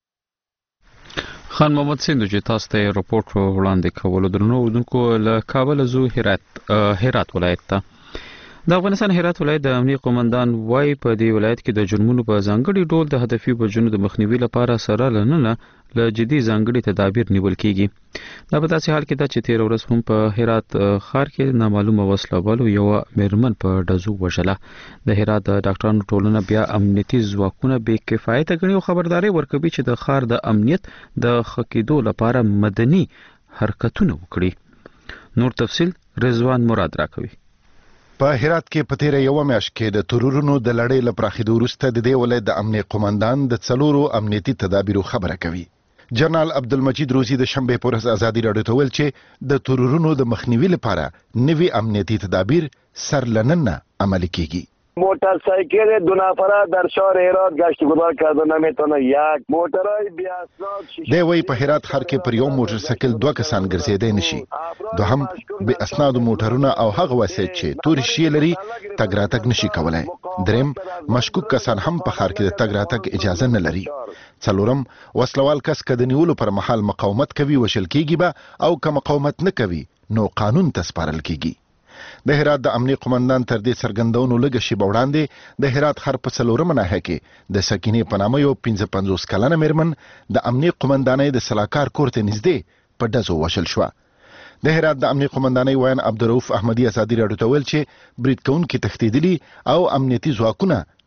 کړي. خان محمد سیند چې تاسو ته رپورټ وړاندې کولو درنو ودونکو له کابل زو هرات ولایت ته. د افغانستان هرات ولایت د امنیه قومندان وايي په دې ولایت کې د جرمونو په ځانګړي ډول د هدفي بجنو د مخنیوي لپاره سره لننه له جدي ځانګړي تدابیر نیول کیږي. دا په داسې حال کې ده چې 13 ورځ هم په هرات ښار کې نامعلومه وسلوالو یو میرمن په ډزو وژله. د هرات د ډاکټرانو ټولنه بیا امنیتي ځواکونه بې کفایته ګڼي او خبرداري ورکوي چې د ښار د امنیت د ښه کېدو لپاره مدني حرکتونه وکړي. نور تفصیل رضوان مراد راکوي. په هرات کې په تیره یوه میاشت کې د ترورونو د لړۍ له پراخېدو وروسته د دې ولایت د امنیه قومندان د 4 امنیتي تدابیرو خبره کوي. جنرال عبدالمجید روزي د شنبې په ورځ ازادي راډیو ته ویل چې د ترورونو د مخنیوي لپاره نوي امنیتي تدابیر سرلننه عملي کیږي. موتورسایکل 2 نفره در شهر هرات گشت گذار کرده نمیتونه. یک موترای بی اسناد دی وی په هرات ښار کې پر یو موټرسایکل 2 کسان ګرځېدای نشي. دوهم بی اسناد موټرونه او هغه وسایط چې تور شی لري تګ راتګ نشي کولای. دریم مشکوک کسان هم په ښار کې د تګ راتګ اجازه نه لري. څلورم وسلوال کس که د نیولو پر مهال مقاومت کوي وشل کیږي به او که مقاومت نه کوي نو قانون ته سپارل کیږي. د هرات د امنیه قومندان تر دې څرګندونو لږه شیبه وړاندې د هرات ښار په 4 ناحیه کې د سکینې په نامه یو 55 کلنه میرمن د امنیه قومندانۍ د سلاکار کور ته نږدې په ډزو وشل شوه. د هرات د امنیه قومندانۍ وایان عبدالرؤف احمدي ازادي راډیو ته ویل چې برید کوونکي تښتېدلي او امنیتي ځواکونه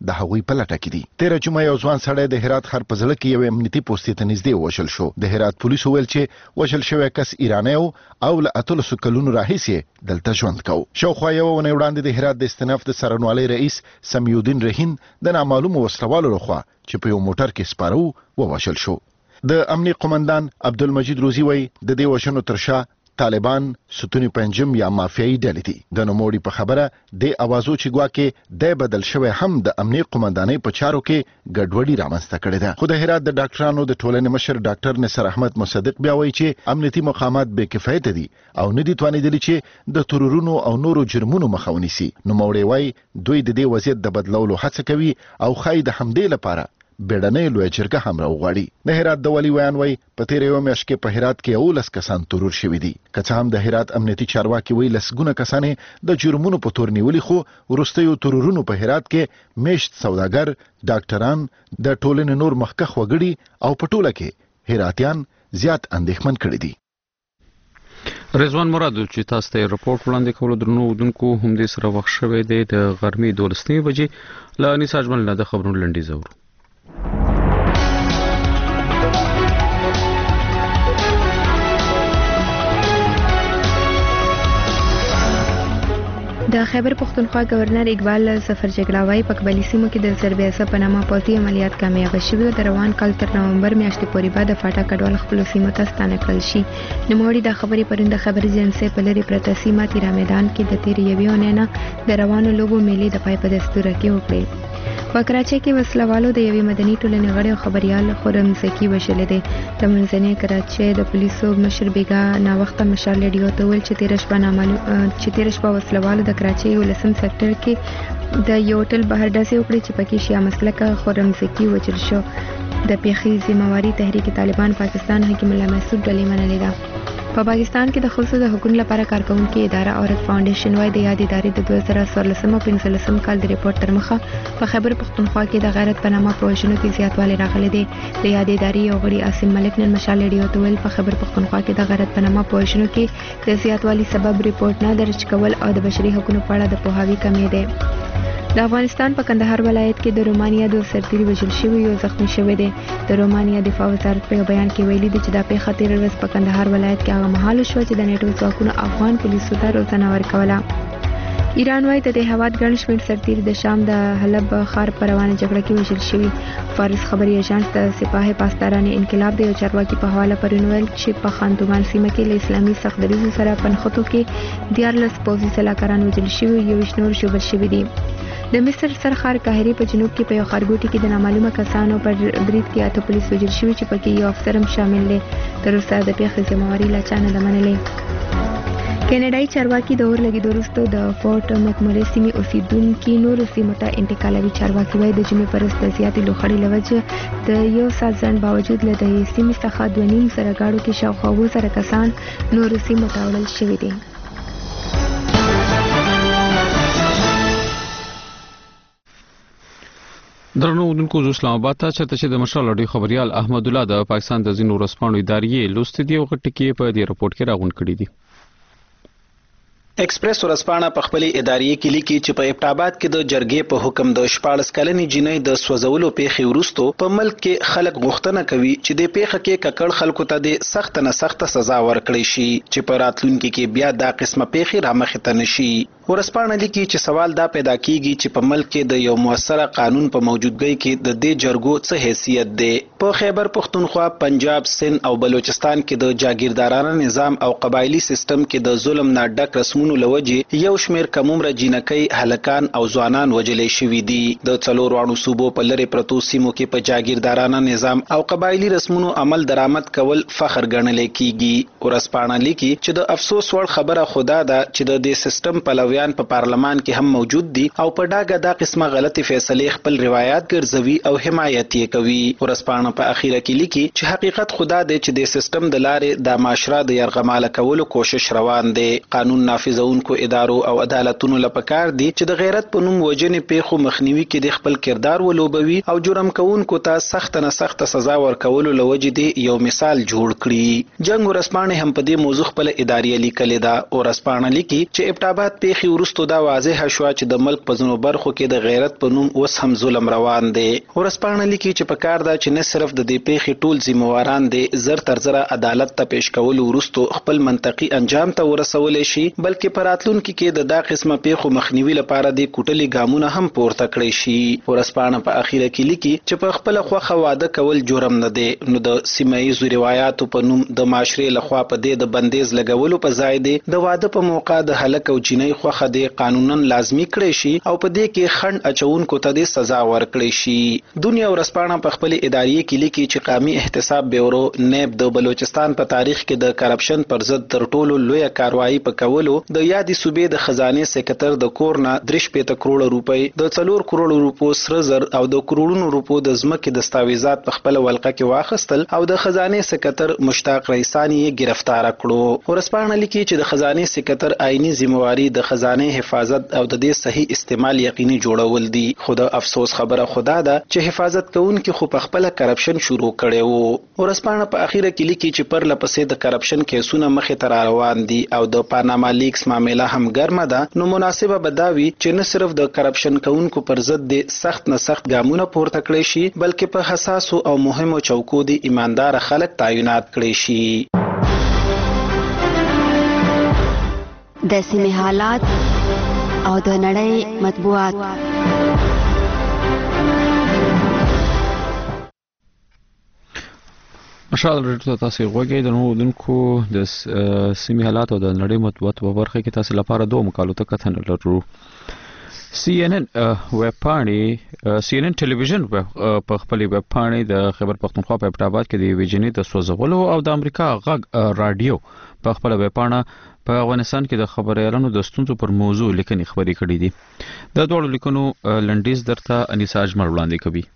د هغوی په لټه کې دي. 13 جمعه یو ځوان سړی د هرات ښار په زړه کې یو امنیتي پوستې ته نږدې ووژل شو. د هرات پولیسو ویل چې وژل شوی کس ایرانی او له 13 کلونو راهیسې دلته ژوند کوي. شاوخوا یوه اونۍ وړاندې د هرات د استناف د څارنوالۍ رئیس سمیودین رهین د نامعلومو وسلوالو لخوا چې په یو موټر کې سپاره ووژل شو. د امنیت قومندان عبدالمجید روزي وایي د دې وژنو تر شا طالبان، ستوني پنجم یا مافیایي ډلې دي. د نوموړي په خبره د اوازو چې ګواکې د بدل شوی هم د امنیت قومندانۍ په چارو کې ګډوډي رامنځته کړې ده. خو د هرات د ډاکټرانو د ټولنې مشر ډاکټر نصر احمد مصدق بیا وایي چې امنیتي مقامات بې کفایته دي او نه دي توانېدلي چې د ترورونو او نورو جرمونو مخه ونیسي. نوموړی وایي دوی د دې وضعیت د بدلولو هڅه کوي او ښایي د همدې لپاره بیړنۍ لویه جرګه هم راوغواړي. د هرات د والي ویان وایي په تېره یوه میاشت کې په هرات کې 11 کسان ترور شوي دي. که څه هم د هرات امنیتي چارواکي وایي لسګونه کسان د جرمونو په تور نیولي، خو وروستیو ترورونو په هرات کې میشت سوداګر، ډاکټران، د ټولنې نور مخکښ وګړي او په ټوله کې هراتیان زیات اندېښمن کړي دي. رضوان مراد چې تاسو ته رپورټ وړاندې کولو درنو ودونکو هم دې سره وخت شوی دی د غرمې 12 بجې له انیس اجمل نه د خبرونو لنډیز اورو. د خیبر پختونخوا گورنر اقبال ظفر جګړاوی په قبایلی سیمو کې د سربېاسه په نامه پوځي عملیات کامیاب شوي او د روان کال تر نومبر میاشتې پورې به د فاټا کډوال خپل سیمو ته ستانه کړل شي. نوموړي د خبرې پرون د خبر ایجنسۍ په لرې پرته سیمه تیرا میدان کې د تیرې یوې اونۍ نه د روانو لوبو میلې د پای په دستور کې وکړې. په کراچۍ کې وسلوالو د یوې مدني ټولنې غړي او خبريال خرم زکی وشلې دي. د منځنۍ کراچۍ د پولیسو مشر بیګا ناوخته مشال ریډیو ته ویل چې تیر شپه وسلوالو د کراچۍ ولسم سېکټر کې د یو هوټل بهر ډزې وکړې چې پکې شیا مسلکه خرم زکی وچل شو. د پیښې ذمہواری تحریک طالبان پاکستان حکیم الله محسوب ډلې منلې ده. په پاکستان کې د خصوصي د حقوقو لپاره کارکونکو اداره اورت فاونډیشن وايي د یاد ادارې د 2014 او 15 کال د ریپورت تر مخه په خیبر پختونخوا کې د غیرت په نامه پروژنو کې زیاتوالی راغلی دی. د یاد ادارې یو غړي عاصم ملک نن مشال ریډیو ته ویل په خیبر پختونخوا کې د غیرت په نامه پروژنو کې د زیاتوالی سبب ریپورت نه درج کول او د بشري حقوقو په اړه د پوهاوی کمی دی. د افغانستان په کندهار ولایت کې د رومانیا د سرتیري وژل شوی یو زخمی شوی دی. د رومانیا دفاع وزارت په بیان کې ویلي دی چې دا پیښه تیر ورځ په کندهار ولایت کې هغه مهال شو چې د نیټو ځواکونو افغان پولیسو ته روزنه ورکوله. ایران وايي د هواد ګڼ شمېر سرتیري د شام د حلب ښار په روانه جګړه کې وژل شوي. فارس خبري ایجنټ د سپاه پاسداران انقلاب د یو چارواکي په حواله پرون ویل چې په خاندومان سیمه کې له اسلامي سختدریزو سره پنښتو کې 14 پوځي سلاکاران وژل شوي، یو نور ژوبل شوي دي. د مصر سرخار قاهرې په جنوب کې په یو ښارګوټي کې د نامعلومه کسانو پر برید کې 8 پولیس وژل شوي چې پکې یو افسر هم شامل دی. تر اوسه د پیښې ذمہواری لا چا نه ده منلې. کینیډایي چارواکي د اور لګېدو وروسته د فورټ مکمورې سیمې اوسیدونکي نورو سیمو ته انتقالوي. چارواکي وایي د جمعې په ورځ د زیاتې لوخړې له وجې د یو ساعت ځنډ باوجود له دې سیمې څخه 2.5 زره ګاډو کې شاوخوا 7,000 کسان نورو سیمو ته وړل شوي دي. درنو ودونکو اسلام آباد ته چې د مشال اډي خبريال احمد الله د پاکستان د ځینو ورځپاڼو ادارې لوستي دی او غټکی په دې رپورت کې راغون کړی دی. ایکسپریس ورځپاڼه په خپل ادارې کې لیکي چې په ابټاباد کې د جرګې په حکم د 14 کلنې جنۍ د سوځولو پیښې وروسته په ملک کې خلک غوښتنه کوي چې د پیښه کې ککړ خلکو ته د سخت نه سخت سزا ورکړي شي چې په راتلونکي کې بیا دا قسمه پیښې رامخې ته نشي. ورځپاڼه لیکي چې سوال دا پیدا کیږي چې په ملک کې د یو موثره قانون په موجودګۍ کې د دې جرګو څه حیثیت دی. په خیبر پختونخوا، پنجاب، سند او بلوچستان کې د جاگیردارانه نظام او قبایلی سیستم کې د ظلم نه ډک رسمونو لوجې یو شمیر کمومره جینکۍ، هلکان او ځوانان وجلې شوي دي. د څلورواړو صوبو په لرې پرتو سیمو کې په جاگیردارانه نظام او قبایلی رسمونو عمل درآمد کول فخر ګڼل کیږي. ورځپاڼه لیکي چې د افسوس وړ خبره خدا ده چې د دې سیستم پلویان په پارلمان کې هم موجود دي او په ډاګه دا قسمه غلطي فیصلې خپل روایت ګرځوي او حمایت یې کوي. ورځپاڼه په اخیره کې لیکي چې حقیقت خدا دی چې د سیستم د لارې د معاشره د یرغماله کولو کوشش روان دی. قانون نافذونکو ادارو او عدالتونو لپاره دي چې د غیرت په نوم وجنې پیښو مخنیوي کې د خپل کردار ولوبوي او جرم کوونکو ته سخت نه سخت سزا ورکولو لوجې دی یو مثال جوړ کړي. جنگ ورځپاڼه هم په دې موضوع خپل ادارې لیکلې ده. ورځپاڼه لیکي چې ابټاباد پیښې پیښې وروسته دا واضح شو چې د ملک په ځینو برخو کې د غیرت په نوم اوس هم ظلم روان دی. ورځپاڼه لیکي چې په کار ده چې نه صرف د دې پیښې ټول ذمہواران دي زر تر زره عدالت ته پیش کول وروسته خپل منطقي انجام ته ورسول شي، بلکې په راتلونکي کې د دا قسمه پیښو مخنیوي لپاره د کوټلي ګامونه هم پورته کړی شي. ورځپاڼه په اخیره کې لیکي چې په خپل خوخه واده کول جرم نه دی، نو د سیمه ییزو روایتو په نوم د معاشرې لخوا په دې د بندیز لګولو په ځای دی د واده په موقع د هلک او جنۍ خوخه د قانونا لازمی کړی شي او په دې کې خنډ اچونکو ته د سزا ورکړي شي. دنیا ورځپاڼه په خپل ادارې کې لیکي چې قومي احتساب بیورو نیب د بلوچستان په تاریخ کې د کرپشن پر ضد تر ټولو لویه کاروایی په کولو د یادې صوبې د خزانه سکرټر د کورنا 3 کروڑ روپۍ د 4 کروڑ روپو سره زر او د کروڑونو روپو د ځمکې دستاویزات په خپل ولقه کې واخیستل او د خزانه سکرټر مشتاق رئیسانی یې گرفتار کړو. ورځپاڼه لیکي چې د خزانه سکرټر آئینی ذمہواری د خزانه حفاظت او د دې صحیح استعمال یقیني جوړول دي. خدا افسوس خبره خدا ده چې حفاظت کوونکي خو په خپل کرپشن شروع کړي وو. ورځپاڼه په اخیره کې لیکي چې پر لپسې د کرپشن کیسونه مخې ته روان دي او د پاناما لیکس معاملې هم ګرمه ده، نو مناسبه بداوي چې نه صرف د کرپشن کوونکو پر ضد د سخت نه سخت ګامونه پورته کړي شي، بلکې په حساسو او مهمو چوکو د ایماندار خلک تعینات کړي شي. د سیمې حالات او د نړۍ مطبوعات. مشال رټو تاسو غوږی د نو دونکو د سیمې حالات او د نړۍ مطبوعات په برخه کې تاسو لپاره دوه مقالو ته کتن لرو. CNN ویب پاڼې CNN ټلویزیون په خپل ویب پاڼې د خیبر پختونخوا په ابټاباد کې د ویجنې د سوځولو او د امریکا غږ رادیو په خپل ویب پاڼه په افغانستان کې د خبريالانو د ستونزو پر موضوع لیکنې خبرې کړې دي. د دوه لیکنو لنډیز درته انیسا اجمل وړاندې کوي.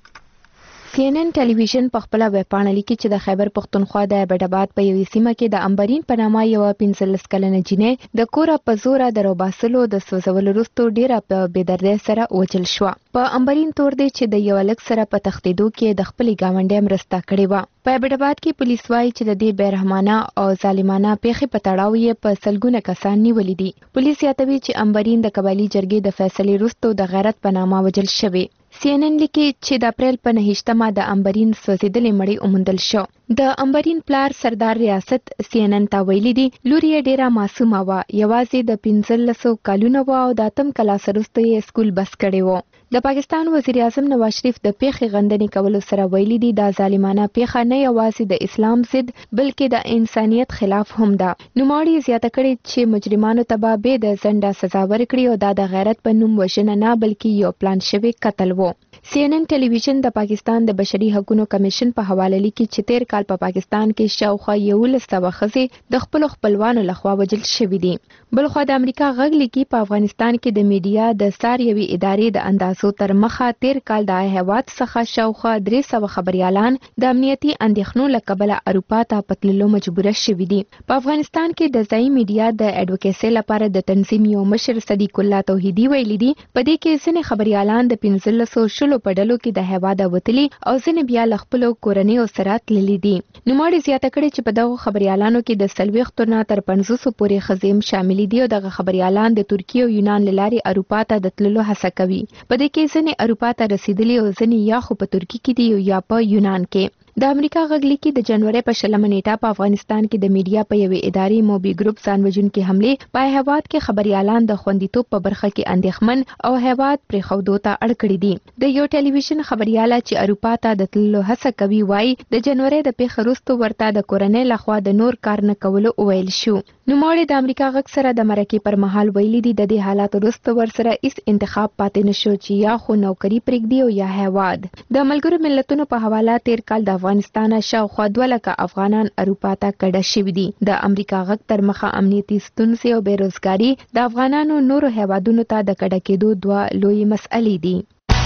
CNN ټلویزیون په خپل ویب پاڼه لیکي چې د خیبر پختونخوا د ابټاباد په یوې سیمه کې د امبرین په نامه یو 15 کلنه جنې د کوره په زوره د روباسلو د سوځولو وروسته ډیره په بېدردۍ سره وچل شو. په امبرین تور دی چې د یو لک سره په تختیدو کې د خپل گاونډي مرسته کړې و. په ابټاباد کې پولیس وايي چې د دې بیرحمانه او ظالمانه پیښې په تړاو یې په سلګونه کسان نیولې دي. پولیس یادوي چې امبرین د قبایلی جرګې د فیصلې وروسته د غیرت په نامه وجل شوی. CNN لیکي چې د اپریل په 9مه د امبرین سوځیدلې مړی اومندل شو. د امبرین پلار سردار ریاست CNN ته ویلي دي لور یې ډیره معصومه و، یوازې د 15 کالونو و او د اتم کلاس وروسته یې سکول بس کړی و. د پاکستان وزیر اعظم نواز شریف د پیښې غندنې کولو سره ویلي دي دا ظالمانه پیښه نه یوازې د اسلام ضد بلکې د انسانیت خلاف هم ده. نوموړي زیاته کړې چې مجرمانو ته به بې د ځنډه سزا ورکړي او دا د غیرت په نوم وژنه نه بلکې یو پلان شوی قتل و. CNN ټلویزیون د پاکستان د بشري حقوقو کمیشن په حواله لیکي چې 13 کال په پاکستان کې شاوخوا 1100 ښځې د خپل خپلوانو لخوا وژل شوې دي. بلخوا د امریکا غږ لیکي په افغانستان کې د میډیا د ساروي ادارې د اندازو تر مخه 13 کال د هیواد څخه شاوخوا 300 خبريالان د امنیتي اندېښنو له کبله اروپا ته پتللو مجبوره شوي دي. په افغانستان کې د ځایي میډیا د اډوکیسي لپاره د تنظیم یو مشر صدیق الله توحیدی ویلي دي په دې کې ځینې خبريالان د 1500 په ډلو کې د هیواد وتلي او ځینې بیا له خپلو کورنیو سره تللي دي. نوموړي زیاته کړې چې په دغو خبريالانو کې د 40 نه تر 50 پورې ښځې شامل دي او دغه خبريالان د ترکیه او یونان له لارې اروپا ته د تللو هڅه کوي. په دې کې ځینې اروپا ته رسیدلي او ځینې یا خو په ترکیه کې دي یا په یونان کې. د امریکا غږ لیکي د جنوري په 20 نیټه په افغانستان کې د میډیا په یوې ادارې موبي ګروپ ځان وژونکي حمله په هیواد کې خبريالان د خوندیتوب په برخه کې اندېښمن او هیواد پرې خودو ته اړ کړی دي. د یو ټلویزیون خبرياله چې اروپا ته د تللو هڅه کوي وایي د جنوري د پیښې وروسته ورته د کورنۍ لخوا د نور کار نه کولو ویل شو. نوموړي د امریکا غږ سره د مرکې پر مهال ویلي دي د دې حالات وروسته ورسره هیڅ انتخاب پاتې نشو چې یا خو نوکری پرېږدي او یا هیواد. د ملګرو ملتونو په حواله 13 کال د افغانستان شاوخوا 2 لکه افغانان اروپا ته کډه شوي دي. د امریکا غږ تر مخه امنیتي ستونزې او بیروزګاري د افغانانو نورو هیوادونو ته د کډه کېدو دوه لوی مسئلې دي.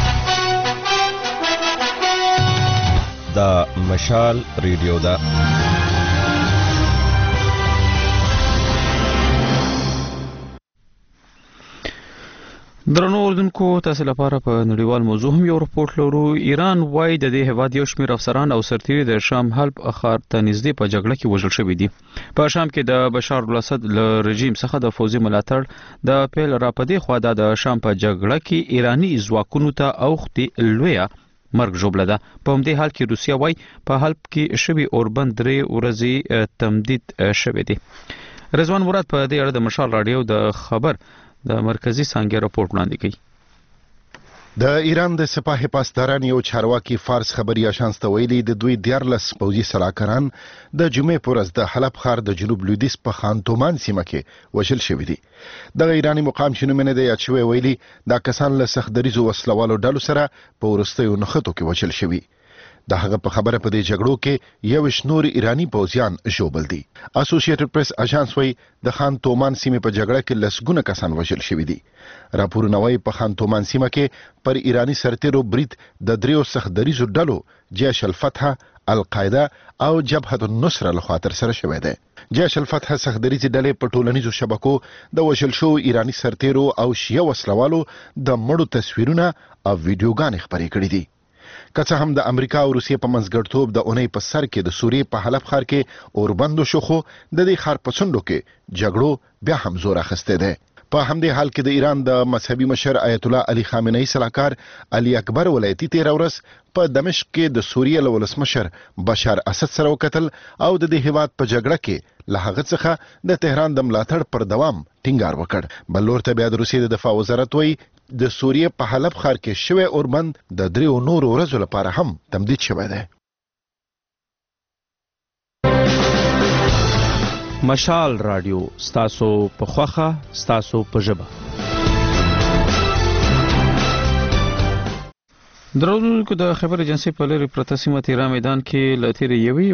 دا مشال ریډیو ده. درنو اردوونکو تاسو لپاره په نړیوال موضوع هم یو رپورت لرو. ایران وايي د دې هیواد یو شمېر افسران او سرتیري د شام حلب ښار ته نږدې په جګړه کې وژل شوي دي. په شام کې د بشار الاسد له رژیم څخه د فوزي ملاتړ د پیل راپدې خوا د شام په جګړه کې ایرانی ځواکونو ته اوختي لویه مرګ ژوبله ده. په همدې حال کې روسیا وايي په حلب کې شوي اوربند 3 ورځې تمدید شوی دی. رضوان مراد په دې اړه د مشال رادیو د خبر د مرکزی څانګې راپورټ وړاندې کړي. د ایران د سپاه پاسداران یو چارواکي فارس خبري اژانس ته ویلي د دوی 14 پوځي سلاکاران د جمعې پر ورځ د حلب ښار د جنوب لویدیځ په خان تومان سیمه کې وژل شوي دي. د ایرانی مقام چې نوم نه دی یاد شوی ویلي دا کسان له سخت دریزو وسلوالو ډلو سره په وروستیو نښتو کې وژل شوي. د هغه په خبره په دې جګړو کې یو شنور ایرانی پوځیان ژوبل دي. اسوسییټډ پریس اژانس وايي د خان تومان سیمې په جګړه کې لسګونه کسان وژل شوي دي. راپورونه وايي په خان تومان سیمه کې پر ایرانی سرتیرو برید د دریو سخت دریزو ډلو جیش الفتح، القاعده او جبهه النصره لخوا تر سره شوی دی. جیش الفتح سخت دریزي ډلې په ټولنیزو شبکو د وژل شوو ایرانی سرتیرو او شیعه وسلوالو د مړو تصویرونه او ویډیوګانې خپرې کړې دي. که څه هم د امریکا او روسیې په منځګړیتوب د اونۍ په سر کې د سوریې په حلب ښار کې اوربندو شو، خو د دې ښار په څنډو کې جګړو بیا هم زور اخیستی دی. په همدې حال کې د ایران د مذهبي مشر آیت الله علي خامنه‌ای سلاکار علي اکبر ولایتي 13 ورځ په دمشق کې د سوریې له ولسمشر بشار اسد سره وکتل او د دې هیواد په جګړه کې له هغه څخه د تهران د ملاتړ پر دوام ټینګار وکړ. بل لور ته بیا د روسیې د دفاع وزارت وایي د سوریې په حلب ښار کې شوی اوربند د 3 نورو ورځو لپاره هم تمدید شوی دی. مشال رادیو ستاسو په خوخه ستاسو په ژبه. درونکو د خبر ایجنسی په لری پرته سیمه تیرا میدان کې لتیر یوي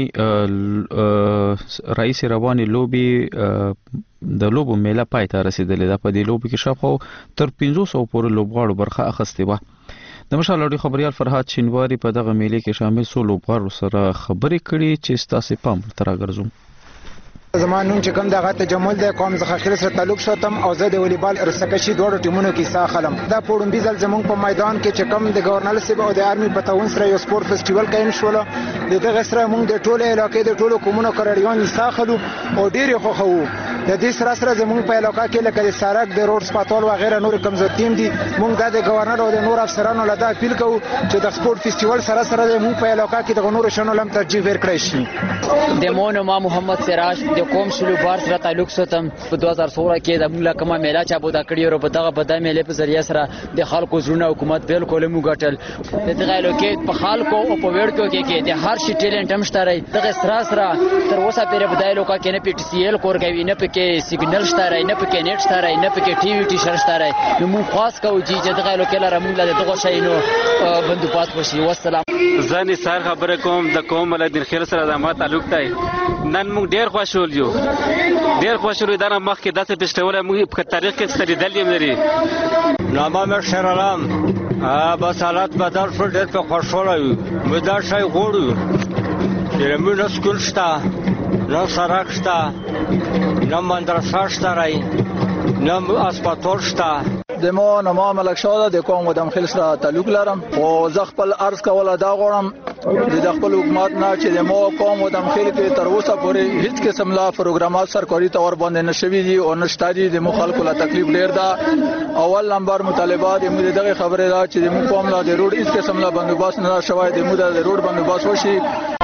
ونی رئیس رواني لوبي د لوبو میله پای ته رسیدلې ده. په دې لوبي کې شاوخوا تر 500 پورې لوبغاړو برخه اخیستې وه. د مشال رادیو خبريال فرهاد شینواری په دغه میله کې شامل سو لوبغاړو سره خبرې کړي چې ستاسو پام تر راګرځوم. زمان نوم چې کوم دغه تجمل د قوم ذخیره سره تعلق شوتم او زه د والیبال رسکشي دوه ټیمونو کې ساخلم. دا پوډم بیزل زمونږ په میدان کې چې کوم د گورنر سیب او د آرمي په تاون سره یو سپورت فیسټیوال قایم شول. دغه سره موږ د ټوله علاقې د ټولو کومونو کراریان ساخلو او ډېر خوخو. د دې سره زمونږ په علاقې کې لکه د سړک د روډ سپاتول و غیره نور کمزور تیم دي. موږ د گورنر او د نور افسرانو له دا اپیل کوو چې د سپورت فیسټیوال سره موږ په علاقې کې د نور شنو لم ترجیح ورکړی شي. د مونو ما محمد سراج د قوم شلو بار سره تعلق ساتم. په 2016 کې د موږ کومه میله چا بودا کړی او په دغه بدای میله په ذریعہ سره د خلکو زړه حکومت بالکل موږ غټل د دغه لوکې په خلکو او په وړکو کې د هر شي ټیلنټ هم شته. دغه سره تر اوسه پرې بدای لوکا کې نه پی ټی سی ایل کور کوي، نه پکې سیګنل شته، نه پکې نیټ شته، نه پکې ټي وي ټي شر شته. نو موږ خاص کوو چې دغه لوکې لاره موږ له دغه شي نو بندوبست وشي. والسلام. زه نثار خبره کوم د قوم ولادین خیر سره د ما تعلق دی. نن موږ ډیر خوشحال یو، ډیر خوشحال دا نه مخکې داسې پېښټول موږ په تاریخ کې ستړي دل لري. نامه مې شرلام بس حالات بدل شو، ډیر په خوشحال یو. موږ دا شی غواړو چې موږ سکول شته، نه سړک شته، نه مدرسه شته، نه هسپتال شته. د ما نامه ملک شاه د قوم ودم خل سره تعلق لرم او زه خپل عرض کوله دا غواړم د خپل حکومت نه چې د ما قوم ودم خل کې تر اوسه پورې هیڅ قسم لا پروګرامات سرکاري تور باندې نشوي دي او نشته دي. د مخالکو لا تکلیف ډیر ده. اول نمبر مطالبات موږ دغه خبره ده چې د قوم لا د روډ هیڅ قسم لا بندوبست نه شوی. د موږ د روډ بندوبست وشي.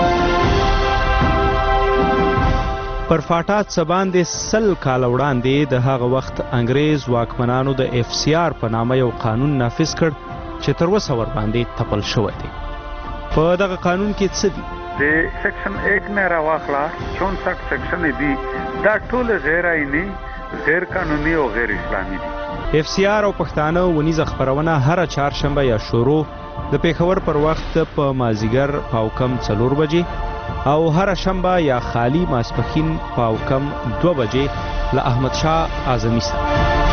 پر فاټات سباندې 100 کال وړاندې د هغه وخت انګريز واکمنانو د اف سی آر په نامه یو قانون نافذ کړ چې تر اوسه ور باندې تپل شوی دی. په دغه قانون کې څه دي؟ د سیکشن 1 نه راوخلا 64 سیکشن دي. دا ټول غیر آئینی، غیر قانوني او غیر اسلامي دي. اف سی آر او پښتانه ونیزه خبرونه هر چهارشنبه یا شروع د پیښور پر وخت په مازیګر پاوکم 4 بجې او هر شنبه یا خالی ماسپخین پاوکم 2 بجې له احمد شاه اعظمي سره.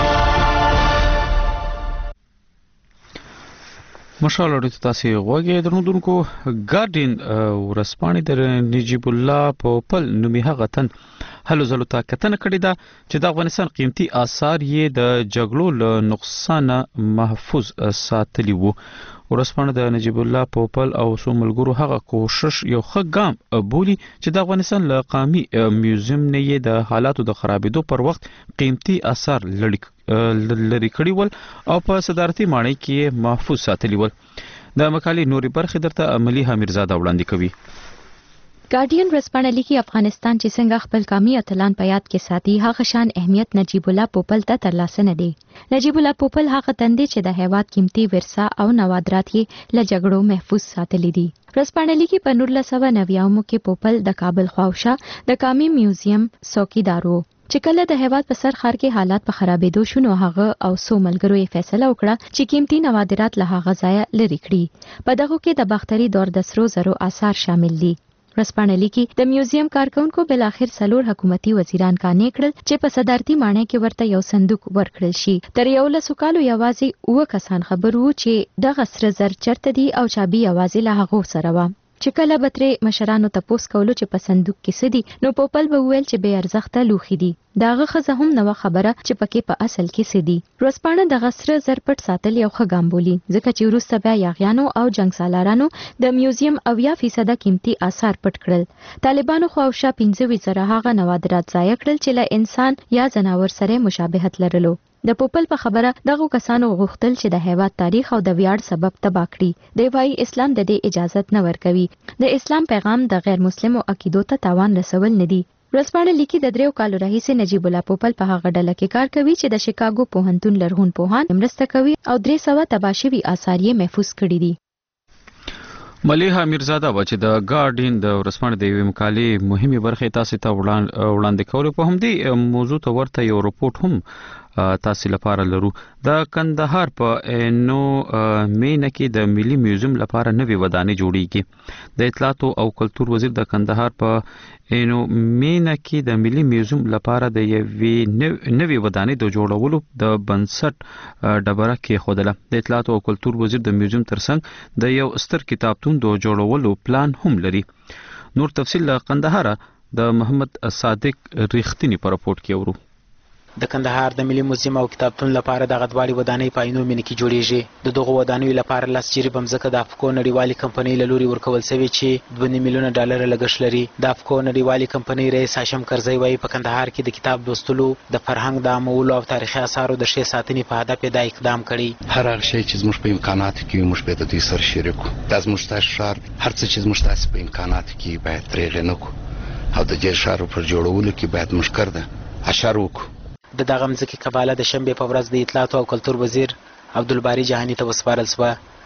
مشال اړیته تاسو غوږی درنودونکو. ګارډین ورسپانې د نجیب الله په پل نومي هغه تن هلو ځلو ته کتنه کړې ده چې د افغانستان قیمتي آثار یې د جګړو له نقصانه محفوظ ساتلي وو. ورسپانه د نجیب الله پوپل او څو ملګرو هغه کوشش یو ښه ګام بولي چې د افغانستان له قومي میوزیم نه یې د حالاتو د خرابېدو پر وخت قیمتي آثار لري کړي ول او په صدارتي ماڼۍ کې محفوظ ساتلي ول. د مقالې نوري برخې درته مليحه میرزاده وړاندې کوي. ګارډین ورځپاڼه لیکي افغانستان چې څنګه خپل قومي اتلان په یاد کې ساتي هغه شان اهمیت نجیب الله پوپل ته ترلاسه نه دی. نجیب الله پوپل هغه تندې چې د هیواد قیمتي ورثه او نوادرات یې له جګړو محفوظ ساتلي دي. ورځپاڼه لیکي په 1990 کې پوپل د کابل خواوشا د قومي میوزیم څوکیدار و چې کله د هیواد په سر ښار کې حالات په خرابېدو شو نو هغه او څو ملګرو یې فیصله وکړه چې قیمتي نوادرات له هغه ځایه لرې کړي. په دغه کې د باختري دور د سرو زرو آثار شامل دي. ورځپاڼه لیکي د میوزیم کارکونکو بل اخر 4 حکومتي وزیران کانې کړل چې په صدارتي ماڼۍ کې ورته یو صندوق ورکړل شي. تر 11 کالو یوازې 9 کسان خبر وو چې دغه سره زر چرته دي او چابي یوازې له هغه سره و. چې کله بتري مشرانو تپوس کولو چې په صندوق کې څه دي نو پوپل به ویل چې بے ارزښته لوخي دي. داغه خزه هم نو خبره چې پکې په اصل کې څه دي. ورځپاڼه د غسر زر پټ ساتل یو ښه ګام بولي ځکه چې وروسته بیا یاغیانو او جنگ سالارانو د میوزیم 80% قیمتي آثار پټ کړل. طالبانو خواوشا 15 هغه نوادرات ضایع کړل چې له انسان یا ځناور سره مشابهت لرلو. د پوپل په خبره دغه کسانو غوښتل چې د هیواد تاریخ او د ویاړ سبب تباہ کړي. دی وايي اسلام د دې اجازه نه ورکوي. د اسلام پیغام د غیر مسلمو عقیدو ته تاوان رسول نه دي. ورځپاڼه لیکي د 3 کالو راهیسې نجیب الله پوپل په هغه ډله کې کار کوي چې د شیکاګو پوهنتون لرغون پوهان مرسته کوي او 300 تباه شوي آثار یې محفوظ کړي دي. مليحه میرزاده و چې د ګارډین د ورځپاڼې د یوې مقالې مهمه برخه تاسو ته وړاندې کول په همدې موضوع ته ورته یو رپورټ هم تاسو لپاره لرو. د کندهار په نو مینه کې د ملي میوزیم لپاره نوې ودانۍ جوړیږي. د اطلاعات او کلتور وزیر د کندهار په نو مینه کې د ملي میوزیم لپاره د یوې نوې ودانۍ د جوړولو د بنسټ ډبره کې خوده. د اطلاعات او کلتور وزیر د میوزیم ترڅنګ د یو ستر کتابتون د جوړولو پلان هم لري. نور تفصیل له کندهار د محمد صادق ریښتینی په رپورټ کې ورو. د کندهار د ملي موزیم او کتابتون لپاره د غدوالي ودانۍ په عینو مینه کې جوړیږي. د دغه ودانیو لپاره 10 جریب مځکه د افکو نړیوالې کمپنۍ له لوري ورکول شوې چې 2 میلیونه ډالر لګښت لري. د افکو نړیوالې کمپنۍ رئیس هاشم کرزی وايي په کندهار کې د کتاب لوستلو د فرهنګ د عامولو او تاریخي آثارو د ښې ساتنې په هدف دا اقدام کړی. هر هغه شی چې زموږ په امکاناتو کې موږ به د دوی سره شریکو. دا زموږ تاسو شهر هر څه چې زموږ تاسو په امکاناتو کې باید پرېغه نکو او د دې شهر پر جوړولو کې باید مشکر ده اشاره وکړو. د دغه مځکې قباله د شنبې په ورځ د اطلاعات او کلتور وزیر عبدالباری جهانی ته وسپارل شوه.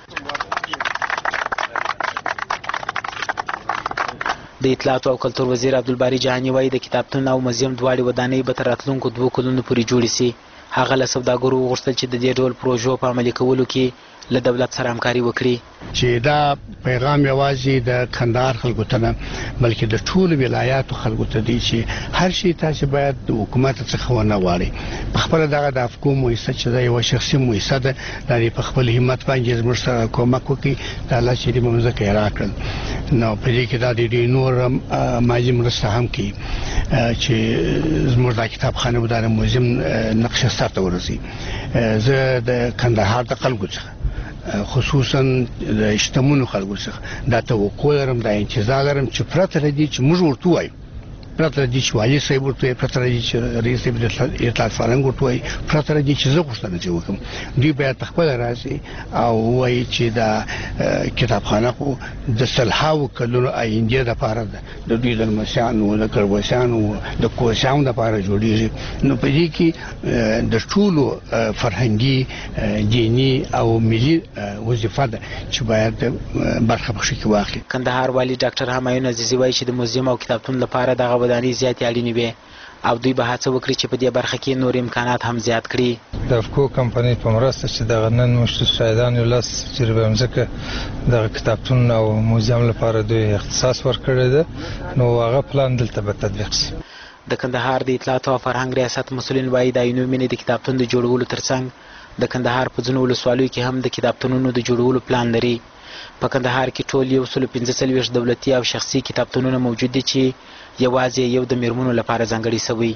د اطلاعات او کلتور وزیر عبدالباری جهانی وایي د کتابتون او موزیم دواړې ودانۍ به تر راتلونکو 2 کلونو پورې جوړې شي. هغه له سوداګرو وغوښتل چې د دې ډول پروژو په عملي کولو کې له دولت سره همکاري وکړي. چې دا پیغام یوازې د کندهار خلکو ته نه بلکې د ټولو ولایاتو خلکو ته دی چې هر شي تاسو باید د حکومت څخه ونه غواړئ. په خپل دغه د افکو مؤسسه چې دا یو شخصي مؤسسه ده د په خپل همت باندې زموږ سره کومک وکړي د الله چې دې ممزکه راکړل. نو په دې کې دا د نور ماجی مرسته هم کوي چې زموږ د کتابخانه ودار موزیم نقشه ستاسو ورسي. زه د کندهار د خلکو څخه خصوصا د اجتماعي خلکو څخه دا توقع لرم دا انتظار لرم چې پرته لدی چې موږ ورته وایو پرته لدی چې والی صاحب ورته پرته لدی چې رئیس صاحب د اطلاعات فرهنګ ورته وایي پرته لدی چې زه غوښتنه وکم دوی باید خپل راځي او وایي چې دا کتابخانه خو د صلحاو کلونو آینده لپاره د دوی د مسیانو د کروسانو د کوسانو لپاره جوړیږي. نو په دې کې د ټولو فرهنګي دینی او ملي وظیفه ده چې باید برخه پکې واخلي. کندهار والی ډاکټر همایون عزیزی وایي چې د موزیم او کتابتون لپاره دغه ودانۍ زیاتې اړینې وي او دوی به هڅه وکړي چې په دې برخه کې نور امکانات هم زیات کړي. د افکو کمپنۍ په مرسته چې د نن مشترک شاهدان یو لاس تجربه مځکه د کتابتون او موزیم لپاره دوی اختصاص ورکړی ده نو هغه پلان دلته به تطبیق شي. د کندهار د اطلاعات او فرهنګ ریاست مسؤلین وایي د عینو مینې د کتابتون د جوړولو ترڅنګ د کندهار په ځینو ولسوالیو کې هم د کتابتونونو د جوړولو پلان لري. په کندهار کې ټول 145 دولتي او شخصي کتابتونونه موجود دي چې یوازې یو د میرمنو لپاره ځانګړي شوی.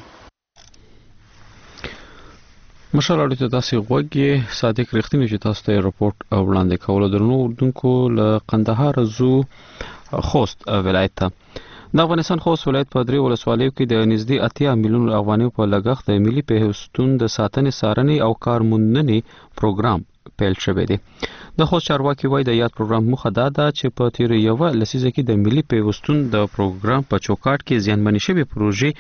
مشال اړیته تاسو غوږی صادق رښتینی چې تاسو ته رپورت وړاندې کول درنو اردوونکو له قندهار زو خوست ولایت ته. د افغانستان خوست ولایت په درې ولسوالیو کې د نږدې 80 میلیون افغانیو په لګښت د ملي پیوستون د ساتنې څارنې او کارموندنې پروګرام پیل شوی دی. د خوست چارواکي وایي د یاد پروګرام موخه دا ده چې په تیر یوه لسیزه کې د ملي پیوستون د پروګرام په چوکاټ کې زیانمنې شوې پروژې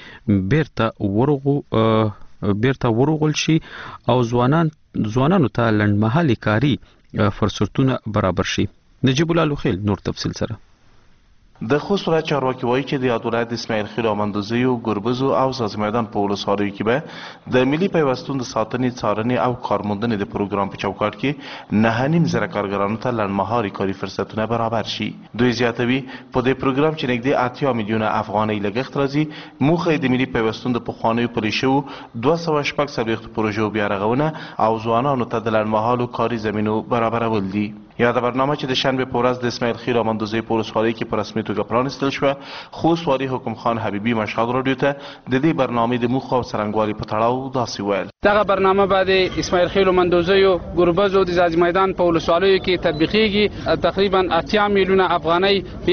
بیرته ورغول شي او ځوانانو ته لنډمهالي کاري فرصتونه برابر شي. نجیب الله لوخیل نور تفصیل سره. د خوست ولایت چارواکي وایي چې د یاد ولایت د اسماعیل خیل او مندوزیو ګربزو او ساز میدان په ولسوالیو کې به د ملي پیوستون د ساتنې څارنې او کارموندنې د پروګرام په چوکاټ کې 9.5 زره کارګرانو ته لنډمهالي کاري فرصتونه برابر شي. دوی زیاتوي په دې پروګرام چې نږدې 80 میلیونه افغانۍ لګښت راځي، موخه د ملي پیوستون د پخوانیو پلي شوو 240 پروژو بیا رغونه او ځوانانو ته د لنډمهالو کاري زمینو برابرول دي. یاده برنامه چې د شنبه په ورځ د اسماعیل خیل او مندوزی په ولسوالۍ کې په رسمي توګه پرانیستل شوه، خوست والي حکم خان حبیبي مشهد راډیو ته د دې برنامې د موخو او څرنګوالي په تړاو داسې ویل. دغه برنامه بعد اسماعیل خیل او مندوزی ګربزو د ساز میدان په ولسوالیو کې تطبیقیږي. تقریبا 80 میلیونه افغانۍ په